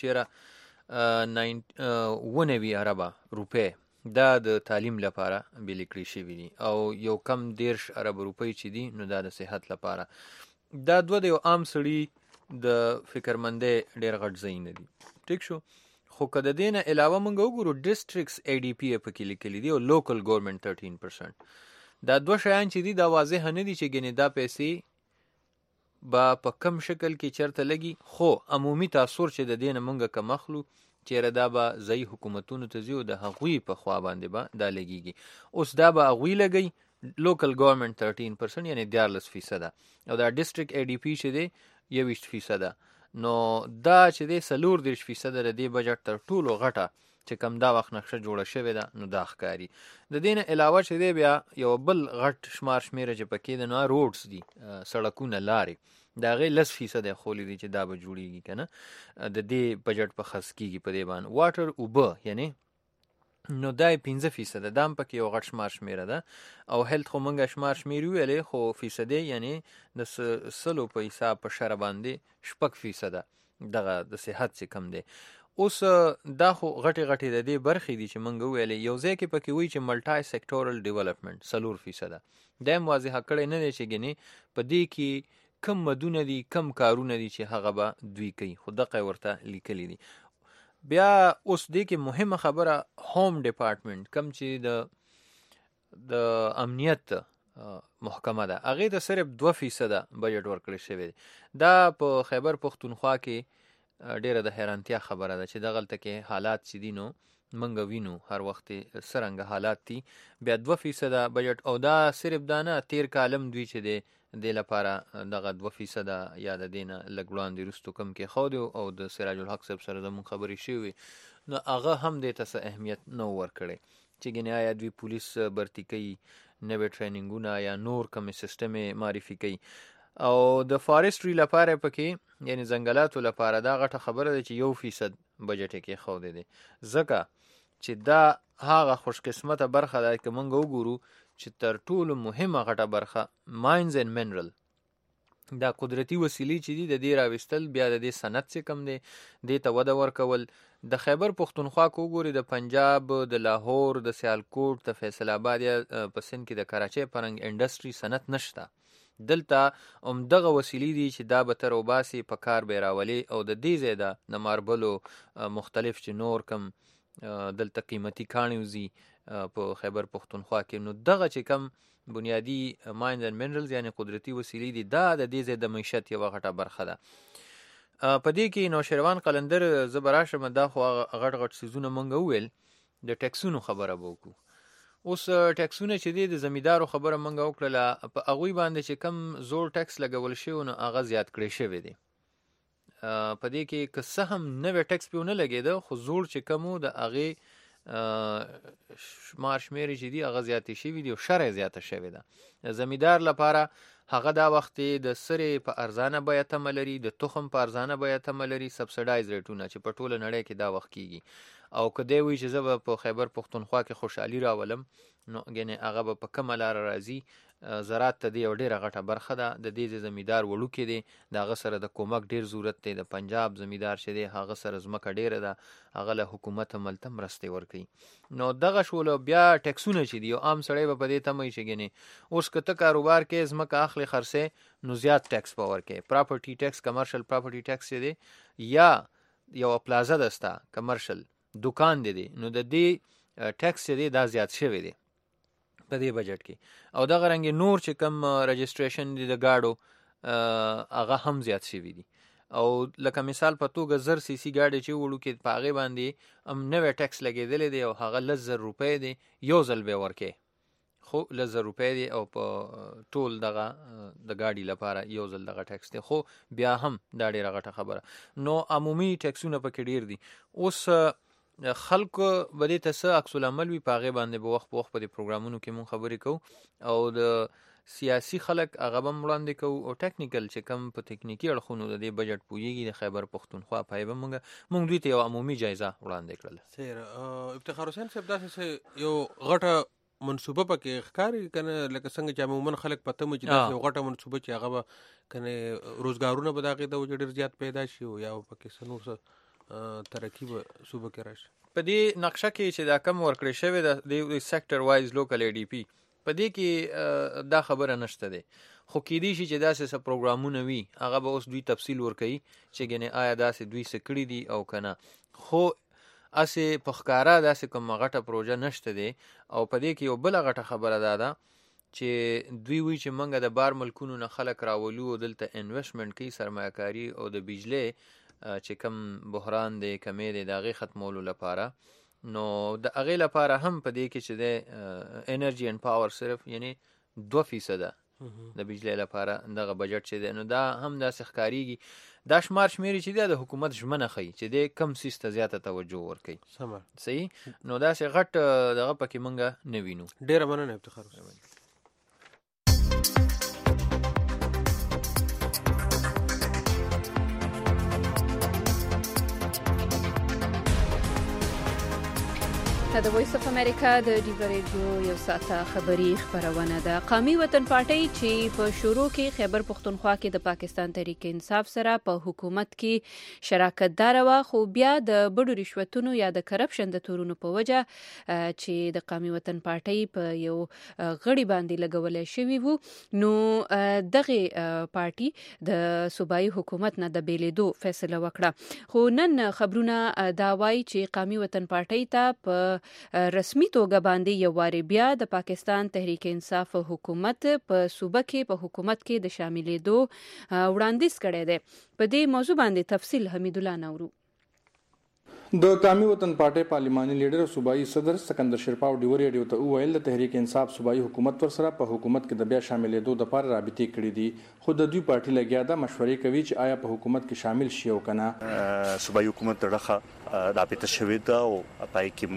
H: چیرې ونوي عربه روپې دا د تعلیم لپاره بل کړی شي وي او یو کم دیرش عرب روپۍ چې دي نو دا د صحت لپاره. دا دوه د یو عام سړي د فکرمندې ډېر غټ زین دي. ټیک شو. خو کده دینه علاوه مونږ وګورو ډیسټریکټس ای ډی پی په کې لیکلي دي او لوکل ګورنمنت تھرټین پرسنټ. دا دوه شیان چې دي دا واضح نه دي چې ګنې دا پیسې با په کم شکل کې چرته لګي خو عمومي تاثیر چې د دینه مونږ کم مخلو چیرې دا به ځای حکومتونو ته زیو د هغوی په خوا باندې به دا لګيږي. اوس دا به هغوی لګي لوکل ګورنمنت تھرټین پرسنټ یعنی دیارلس فیصد او دا ډیسټریکټ ای ډی پی چې دی یویشت فیصد نو دا چې د سلور دیرش فیصد د دې بجټ تر ټولو غټه چې کم دا وخت نقشه جوړه شوې ده نو دا ښکاري. د دې نه علاوه چې دی بیا یو بل غټ شمار شمیره چې پکې د نو روډز دي سړکونه لارې د هغې لس فیصد یې خولی دي چې دا به جوړېږي که نه د دې بجټ په خرڅ کېږي په دې باندې. واټر اوبه یعنې نو دا یې پنځه فیصده دا هم پکې یو غټ شمار شمیره ده او هیلت خو مونږه شمار شمیر ویلې خو فیصدې یعنې د سلو په حساب په شره باندې شپږ فیصده دغه د صحت چې کم دی. اوس دا خو غټې غټې د دې برخې دي چې مونږ وویلې یو ځای کې پکې وایي چې ملټای سیکټورل ډیولپمنټ څلور فیصده دا یې واضحه کړی نه دی چې ګنې په دې کې کم مدونه دي کم کارونه دي چې هغه به دوی کوي خو دغه ورته لیکلي دي. بیا اوس دې کې مهمه خبره هوم ډپارټمنټ کم چې د د امنیت محکمه ده هغې ته صرف دوه فیصده بجټ ورکړی شوی دی. دا په خیبر پښتونخوا کې ډیره د حیرانتیا خبره ده چې دغلته کې حالات چې دي نو منګه وینو هر وخت څرنګه حالات دي. بیا دوه فیصده بجټ او دا صرف دا نه تیر کالم دوی چې دی دې لپاره دغه دوه فیصده یا د دې نه لږ وړاندې وروستو کم کې ښودی او د سراج الحق صاحب سره زموږ خبرې شوې نو هغه هم دې ته څه اهمیت نه ورکړی چې ګنې آیا دوی پولیس برتي کوي نوې ټریننګونه یا نور کومې سیسټمې معرفي کوي. او د فارسټري لپاره پکې یعنی ځنګلاتو لپاره دا غټه خبره ده چې یو فیصد بجټ کې ښودی دی ځکه چې دا هغه خوش قسمته برخه ده که موږ وګورو چې تر ټولو مهمه غټه برخه ماینز اینډ منرل دا قدرتي وسیلې چې دي د دې راوستل بیا د دې صنعت چې کم دی دې ته وده ورکول. د خیبر پښتونخوا کو وګوري د پنجاب د لاهور د سیالکوټ د فیصل آباد یا په سند کې د کراچۍ پرنګ انډسټري صنعت نشته دلته همدغه وسیلې دي چې دا به تر وباسي په کار به راولي او د دې ځای ده د ماربلو مختلف چې نور کم دلته قیمتي کاڼي وځي په خیبر پښتونخوا کې نو دغه چې کم بنیادی ماینز اینډ منرلز یعنی قدرتي وسیلې دي دا د دې ځای د معیشت یوه غټه برخه ده. په دې کې نوشیروان قلندر زه به راشم دا خو غټ غټ څیزونه موږ وویل د ټیکسونو خبره به وکړو. اوس ټیکسونه چې دی د زمیندارو خبره موږ وکړله په هغوی باندې چې کم زوړ ټیکس لګول شوی نو هغه زیات کړی شوی دی. په دې کې که څه هم نوی ټیکس پې ونه لګېده خو زوړ چې کم و د هغې شمار شمیرې چې دي هغه زیاتې شوي دي او شرح زیاته شوې ده. زمیندار لپاره هغه دا وخت د سرې په ارزانه بیه تمه لري د تخم په ارزانه بیه تمه لري سبسډایز ریټونه چې په ټوله نړۍ کې دا وخت کیږي او که دی وایي چې زه به په خیبر پښتونخوا کې خوشحالي راولم نو ګنې هغه به په کومه لاره راځي. زراعت ته دی یو ډېره غټه برخه ده د دې زمیندار وړوکی دی د هغه سره د کومک ډېر ضرورت دی. د پنجاب زمیندار چې دی هغه سره ځمکه ډېره ده هغه له حکومت ملته مرستې ورکوي. نو دغه شول بیا ټیکسونه چې دي یو عام سړی به په دې تمه وي چې ګنې اوس که ته کاروبار کې ځمکه اخلي خرڅې نو زیات ټیکس به ورکوې. پراپرټي ټیکس کمرشل پراپرټي ټیکس چې دی یا یوه پلازه ده ستا کمرشل دکان دی دی نو د دې ټیکس چې دی دا زیات شوی دی په دې بجټ کې او دغه رنګې نور چې کم رجسټریشن دي د ګاډو هغه هم زیات شوي دي. او لکه مثال په توګه زر سی سی ګاډی چې وړو کې په هغې باندې هم نوی ټیکس لګېدلی دی او هغه لس زر روپۍ دی یو ځل به یې ورکې خو لس زر روپۍ دی او په ټول دغه د ګاډي لپاره یو ځل دغه ټیکس دی خو بیا هم دا ډېره غټه خبره. نو عمومي ټیکسونه پکې ډېر دي. اوس خلکو به دې ته څه عکس العمل وي په هغې باندې به وخت په وخت په دې پروګرامونو کې مونږ خبرې کوو او د سیاسي خلک هغه به هم وړاندې کوو او ټیکنیکل چې کم په تکنیکي اړخونو د دې بجټ پوهېږي د خیبر پښتونخوا پای به مونږ مونږ دوی ته یوه عمومي جایزه وړاندې کړله.
C: خیر افتخار حسین صاحب داسې یو غټه منصوبه پکې ښکاري که نه لکه څنګه چې عموما خلک په تمه چې داسې یو غټه منصوبه چې هغه به که نه روزګارونه به د هغې د وجې ډېر زیات پیدا شي او یا پکې څه نور څه ترقي به صوبه کې راشي.
H: په دې نقشه کې چې دا کم ورکړی شوی ده د سیکټر وایز لوکل ای ډي پي په دې کې دا خبره نشته دی خو کیدی شي چې داسې څه پروګرامونه وي هغه به اوس دوی تفصیل ورکوي چې ګنې آیا داسې دوی څه کړي دي او که نه خو هسې په ښکاره داسې کومه غټه پروژه نشته دی. او په دې کې یو بله غټه خبره دا ده چې دوی وایي چې موږ د بار ملکونو نه خلک راولو او دلته انویسټمنټ کوي سرمایه کاري او د بجلۍ چې کم بحران دی کمی دی د هغې ختمولو لپاره نو د هغې لپاره هم په دې کې چې دی انرژي اینډ پاور صرف یعنی دوه فیصده د بجلی لپاره دغه بجټ چې دی نو دا هم داسې ښکارېږي دا شمار شمېرې چې دی د حکومت ژمنه ښیي چې دی کم څیز ته زیاته توجه ورکوي صحیح نو داسې غټ دغه پکې موږ نه وینو.
C: ډېره مننه افتخار صاحب.
B: د وایس اف امریکا د ډیو ریډیو یو ساعته خبری خبرونه ده. قومي وطن پارټي چې په شروع کې خیبر پختونخوا کې د پاکستان تحریک انصاف سره په حکومت کې شراکت دار و خو بیا د بډو رشوتونو یا د کرپشن د تورونو په وجه چې د قومي وطن پارټي په یو غړي باندې لګولې شوی وو نو دغه پارټي د صوبایي حکومت نه د بیلیدو فیصله وکړه. خو نن خبرونه دا وایي چې قومي وطن پارټي ته په رسمي توګه باندې یو واری بیا د پاکستان تحریک انصاف حکومت په صوبه کې په حکومت کې د شاملېدو وړاندیز کړی دی. په دې موضوع باندې تفصیل حمید الله نورو.
I: د قومي وطن پارټي پارلماني لیډر او صوبایي صدر سکندر شیرپا ډیو ریډیو ته وویل د تحریک انصاف صوبایي حکومت ور سره په حکومت کې د بیا شاملېدو د لپاره رابطې کړې دي خو د دوی پارټي لګیا ده مشورې کوي چې آیا په حکومت کې شامل شي او کنه.
J: صوبایي حکومت دغه رابطه شوې ده او پای کې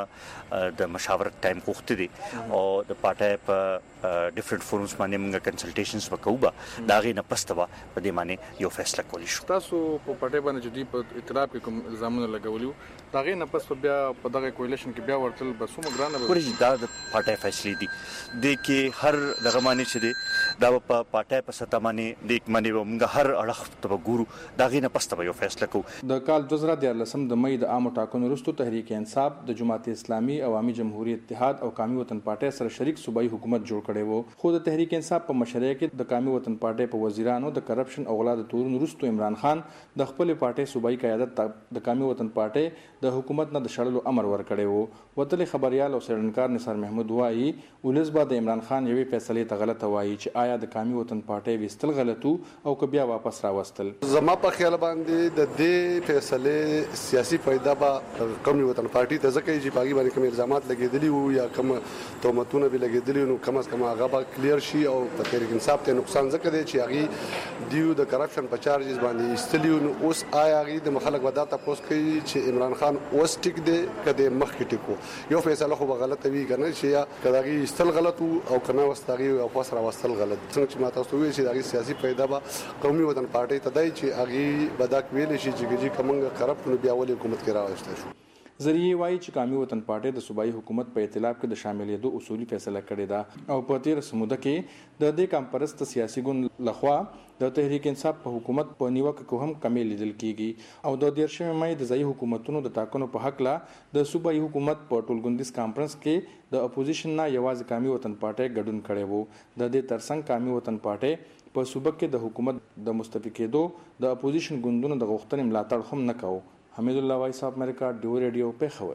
J: مونږه د مشاورت ټایم غوښتي دي او د پارټي په ډیفرنٹ فورمز باندې مونږه کنسلټیشنز وکوبه دا غي نه پستوا په دې معنی یو فیصله کولی شو.
I: تاسو په پارټي باندې چې دی په ائتلاف کې کوم الزامونه لګولي دا غي نه پس بیا په دغه کولیشن کې بیا ورتل بسوم ګرانه
J: ورې دا د پارټي فیصله دي د کې هر دغه معنی چې دی دا په پارټي په ستا معنی د یک معنی مونږه هر اړخ ته ګورو دا غي نه پستوا یو فیصله کو.
I: د کال دوه زره دیارلسم د مې د عام ټاکنو وروسته تحریک انصاف د جماعت اسلامي عوامي جمهوریت اتحاد او قومي وطن پارټي سره شریک صوبایي حکومت جوړ کړي وو خو د تحریک انصاف په مشرۍ کې د قومي وطن پارټي په وزیرانو د کرپشن او غلا د تورونو وروسته عمران خان د خپل پارټي صوبایي قیادت د قومي وطن پارټي د حکومت نه د شړلو امر ورکړی وو. وتلي خبريال او سرنکار نثار محمود وایي ولز با د عمران خان یوې فیصلې ته غلطه وایي چې آیا د قومي وطن پارټي وستل غلطو او که بیا واپس راوستل.
K: زما په خیال باندې د دې فیصلې سیاسي فائدہ به قومي وطن پارټي ته ځکه چې باغی باندې کوم الزامات لګیدلی وو یا کوم تهمتونه به لګیدلی نو کم از کم هغه به کلیر شي او په تحریک انصاف ته نقصان ځکه دی چې هغه دیو د کرپشن په چارجز باندې استلیو نو اوس آیا هغه د مخالک وداته پوس کوي چې عمران خان اوس ټیک دی کده مخ کې ټیکو یو فیصله خو غلطه وی کنه چې یا کداغي استل غلط او کنه واستغي او پس را واستل غلط څنګه چې ماته سوې چې دغه سیاسي فائدہ به قومي وطن پارټي ته دای چې هغه بدک ویل شي چې کومه کرپټ نو بیا ولې حکومت کې راوښته شو.
I: ذریعہ وایي چې قومي وطن پارټي د صوبایي حکومت په ائتلاف کې د شاملېدو اصولي فیصله کړې ده او په تیر سموده کې د دې کمپرست سیاسي ګوند لخوا د تحریک انصاف په حکومت په نیوکه کې هم کمی لیدل کیږي او د دیرشمه مې د ځای حکومتونو د ټاکنو په حق لا د صوبایي حکومت په ټولګوندیز کانفرنس کې د اپوزیشن نه یوازې قومي وطن پارټي ګډون کړي وو. د دې ترڅنګ قومي وطن پارټي په صوبه کې د حکومت د مستفی کېدو د اپوزیشن ګوندونو د غوښتنې ملاتړ هم نه کاوه. حمید الله وایس اف امریکا ډیو ریډیو په خبر.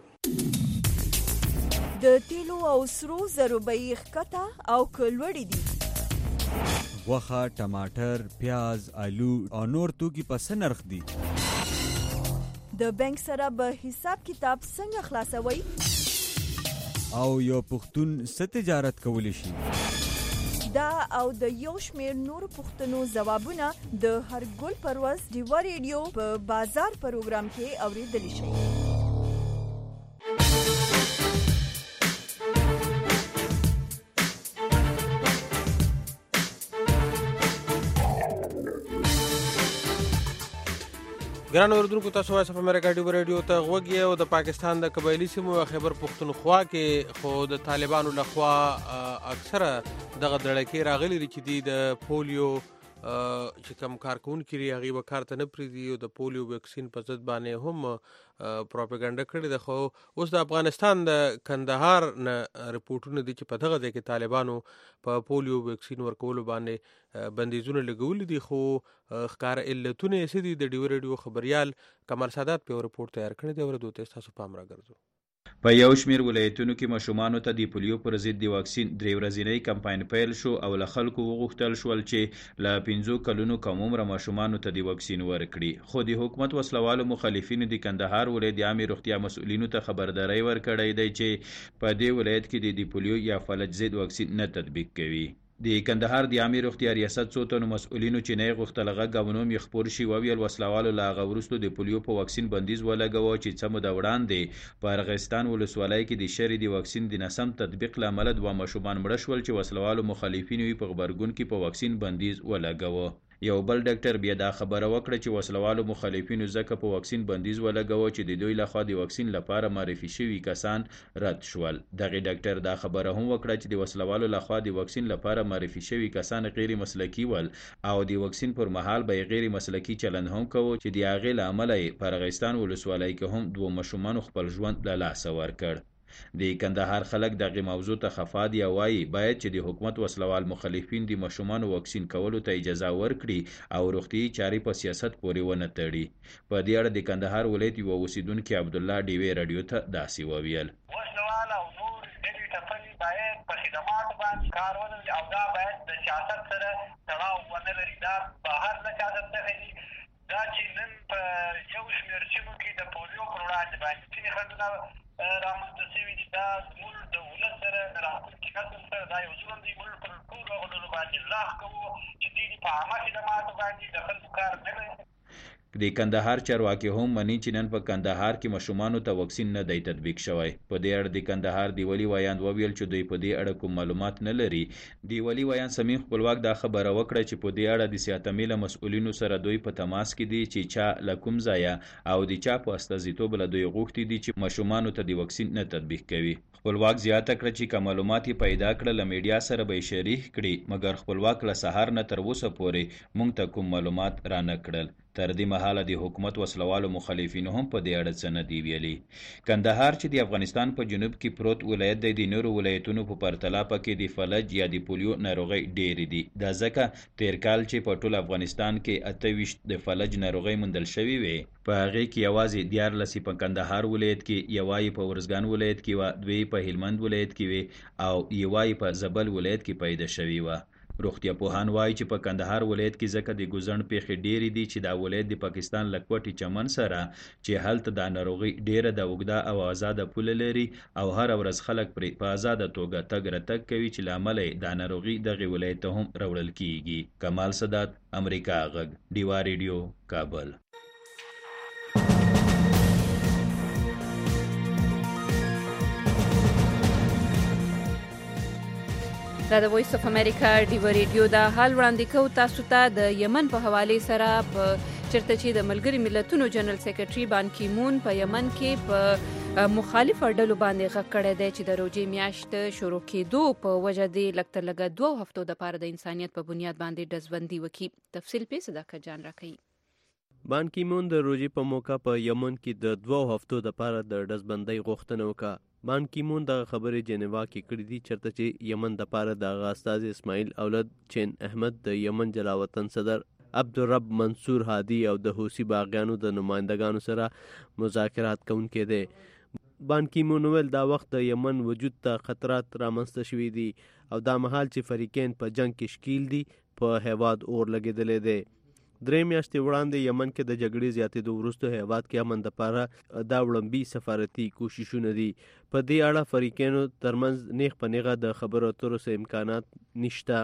A: د تیلو او سرو زرو بیې ښکته او کلوړې دي.
X: غوښه، ټماټر، پیاز، آلو او نور توکي په څه نرخ دي؟
A: د بانک سره به حساب کتاب څنګه خلاصوي؟
X: او یو پښتون څه تجارت کولی شي؟
A: دا او د یو شمیر نور پښتنو ځوابونه د هر ګل پرواز ډیو ریډیو په بازار پروګرام کې اوریدل شي.
C: ګران اوردونکو تاسو وایس اف امریکا ډیو ریډیو ته غوږی او د پاکستان د قبایلی سیمو خیبر پختونخوا کې خو د طالبانو لخوا اکثره دغه دړکې راغلي چې دی د پولیو چې کوم کارکونکي لري هغه وکړ ته نه پریدي او د پولیو ویکسین په ضد باندې هم پروپاګاندا کړې ده. خو اوس د افغانستان د کندهار نه رپورټونه دي چې په دغه ځای کې طالبانو په پولیو ویکسین ورکولو باندې بندیزونه لګولي دي خو ښکار علتونه یې سدي. د ډیو ریډیو خبريال کمال سادات په رپورټ تیار کړی دی ورته تاسو پام راګرځو.
M: په یو شمیر ولایتونو کې ماشومانو ته د پولیو پر ضد د واکسین درې ورځنی کمپاین پیل شو او له خلکو وغوښتل شول چې له پنځو کلونو کم عمره ماشومانو ته د واکسین ورکړي. خو د حکومت وسلوالو مخالفینو د کندهار ولایت د عامه روغتیا مسؤلینو ته خبرداري ورکړې ده چې په دې ولایت کې د پولیو یا فلج ضد واکسین نه تطبیق کوي.
F: د کندهار د عامه روغتیا ریاست څو تنو مسؤلینو چې نه غوښتل غږونوم یې خپور شي او ویل وسلوالو لا غورستو د پولیو په واکسین بندیز ولګاوه چې څه مده وړاندې په ارغستان ولسوالۍ کې د شری د واکسین د نسم تطبیق لامل دوه مشومان مړ شول چې وسلوالو مخالفینو په خبرګون کې په واکسین بندیز ولګاوه. یو بل ډاکټر بیا دا خبره وکړه چې وسلوالو مخالفینو ځکه په واکسین بندیز ولګاوه چې د دوی لخوا د واکسین لپاره معرفي شوي کسان رد شول. دغه ډاکټر دا خبره هم وکړه چې د وسلوالو لخوا د واکسین لپاره معرفي شوي کسان غیر مسلکي ول او د واکسین پر مهال به غیر مسلکي چلند هم کوي چې د هغې له امله یې په ارغستان ولسوالۍ کې هم دوه ماشومان خپل ژوند له لاسه ورکړ. د کندهار خلک دغه موضوع ته خفا دي او وايي باید چې د حکومت وسلوال مخالفین د ماشومانو واکسین کولو ته اجازه ورکړي او روغتي چاري په سیاست پورې ونه تړي. په دې اړه د کندهار ولایت یو اوسیدونکو عبد الله ډیوی رادیو ته داسې وویل:
G: وسلوال او نور دغه ټپلي باید په خدماتو باندې کار وکړي او دا باید د سیاست سره تړاو ونه لري. دا بهر له سیاست څخه دي. دا چې نن په یو شمېر سیمو کې د پولیو پر وړاندې باندې ځینې خنډونه رامنځته شوي دي. دا زموږ د ولس سره راتلونکي نسل سره دا یو ظلم دی. موږ پر ټولو هغو ډلو باندې لاس کوو چې دوی دې په عامه خدماتو باندې د خلکو کار نه لري.
F: د کندهار چارواکي هم مني چې نن په کندهار کې ماشومانو ته واکسین نه دی تطبیق شوی. په دې اړه د کندهار دی ولی وایاند وویل چې دوی په دې اړه کوم معلومات نه لري. دی ولی وایاند سمین خپلواک دا خبره وکړه چې په دې اړه د سیاتمې له مسؤلینو سره دوی په تماس کې دي چې چا له کوم ځایه او د چا په استازیتوب له دوی غوښتي دي چې ماشومانو ته د واکسین نه تطبیق کوي. خپلواک زیاته کړه چې کوم معلومات پیدا کړل له میډیا سره به شریک کړي، مګر خپلواک له سهار نه تر اوسه پورې موږ ته کوم معلومات را نه کړل. تر دې مهاله د حکومت وسلوالو مخالفینو هم په دې اړه څه نه دی ویلي. کندهار چې د افغانستان په جنوب کې پروت ولایت دی، د نورو ولایتونو په پرتله پکې د فلج یا د پولیو ناروغۍ ډېرې دي. دا ځکه تیر کال چې په ټول افغانستان کې اته ویشت د فلج ناروغۍ موندل شوې وې، په هغې کې یوازې دیارلس په کندهار ولایت کې، یوه یې په ارزګان ولایت کې وه، دوې په هلمند ولایت کې وې او یوه یې په زابل ولایت کې پیدا شوې وه. روغتیا پوهان وایي چې په کندهار ولایت کې ځکه د ګوزڼ پیښې ډېرې دي چې دا ولایت د پاکستان له کوټې چمن سره چې هلته دا ناروغي ډېره د اوږده او آزاده پوله لري او هر ورځ خلک پرې په آزاده توګه تګ راتګ کوي چې له امله یې دا ناروغي دغې ولایت ته هم راوړل کیږي. کمال سادات، امریکا غږ، ډیوا ریډیو، کابل.
B: دا د وایس اف امریکا ډیوا ریډیو دا حال وړاندې کوو تاسو ته د یمن په حوالې سره. په چرته چې د ملګري ملتونو جنرال سیکرټري بان کی مون په یمن کې په مخالف ډلو باندې غږ کړی دی چې د روژې میاشت شروع کېدو په وجه د لږ تر لږه دوه هفتو دپاره د انسانیت په بنیاد باندې ډزبندي وکړي. تفصیل پې صداقت جان راکوي.
L: بان کی مون د روژې په موقع په یمن کې د دوه هفتو دپاره د ډزبندۍ غوښتنه وکړه. بان کی مون دغه خبرې جنیوا کې کړې دي چېرته چې یمن دپاره د هغه استازي اسماعیل اولد چین احمد، د یمن جلاوطن صدر عبدالرب منصور هادي او د حوثي باغیانو د نمایندګانو سره مذاکرات کوونکی دی. بان کی مون ویل دا وخت د یمن وجود ته خطرات رامنځته شوي دي او دا مهال چې فریقین په جنگ کې شکیل دي په هیواد اور لګېدلی دی. درې میاشتې وړاندې یمن کې د جګړې زیاتېدو وروسته هیواد کې امن دپاره دا وړاندې سفارتي کوششونه دي. په دې اړه فریقینو ترمنځ نیغ په نیغه د خبرو اترو څه امکانات نشته.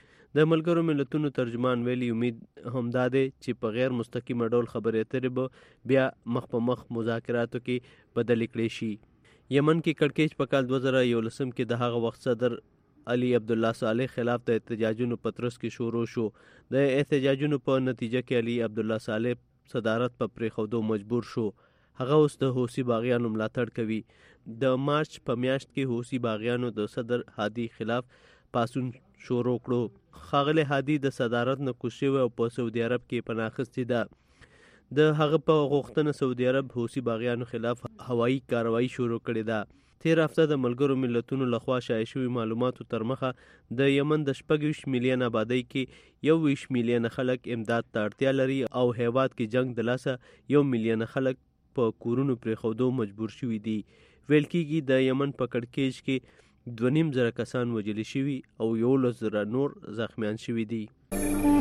L: د ملګرو ملتونو ترجمان ویلي امید همدا دی چې په غیر مستقیمه ډول خبرې اترې به بیا مخ په مخ مذاکراتو کې بدلې کړې شي. یمن کې کړکېچ په کال دوه زره یولسم کې د هغه وخت صدر علي عبدالله صالح خلاف د احتجاجونو په ترڅ کې شروع شو. د احتجاجونو په نتیجه کې علي عبدالله صالح صدارت په پرېښودو مجبور شو. هغه اوس د حوثي باغیانو ملاتړ کوي. د مارچ په میاشت کې حوثي باغیانو د صدر هادي خلاف پاسون شروع کړو. ښاغلی هادي د صدارت نه کوز شوی او په سعودي عرب کې پناه اخیستې ده. د هغه په غوښتنه سعودي عرب حوثي باغیانو خلاف هوایي کاروایی شروع کړې ده. تیر هفته د ملګرو ملتونو لخوا شایع شوي معلوماتو تر مخه د یمن د شپږ ویشت میلیون آبادۍ کې یو ویشت میلیون خلک امداد ته اړتیا لري او هیواد کې جنگ د لاسه یو میلیون خلک په کورونو پرېښودو مجبور شوي دي. ویل کېږي د یمن په کړکېچ کې دوه نیم زره کسان وژلي شوي او یولس زره نور زخمیان شوي دي.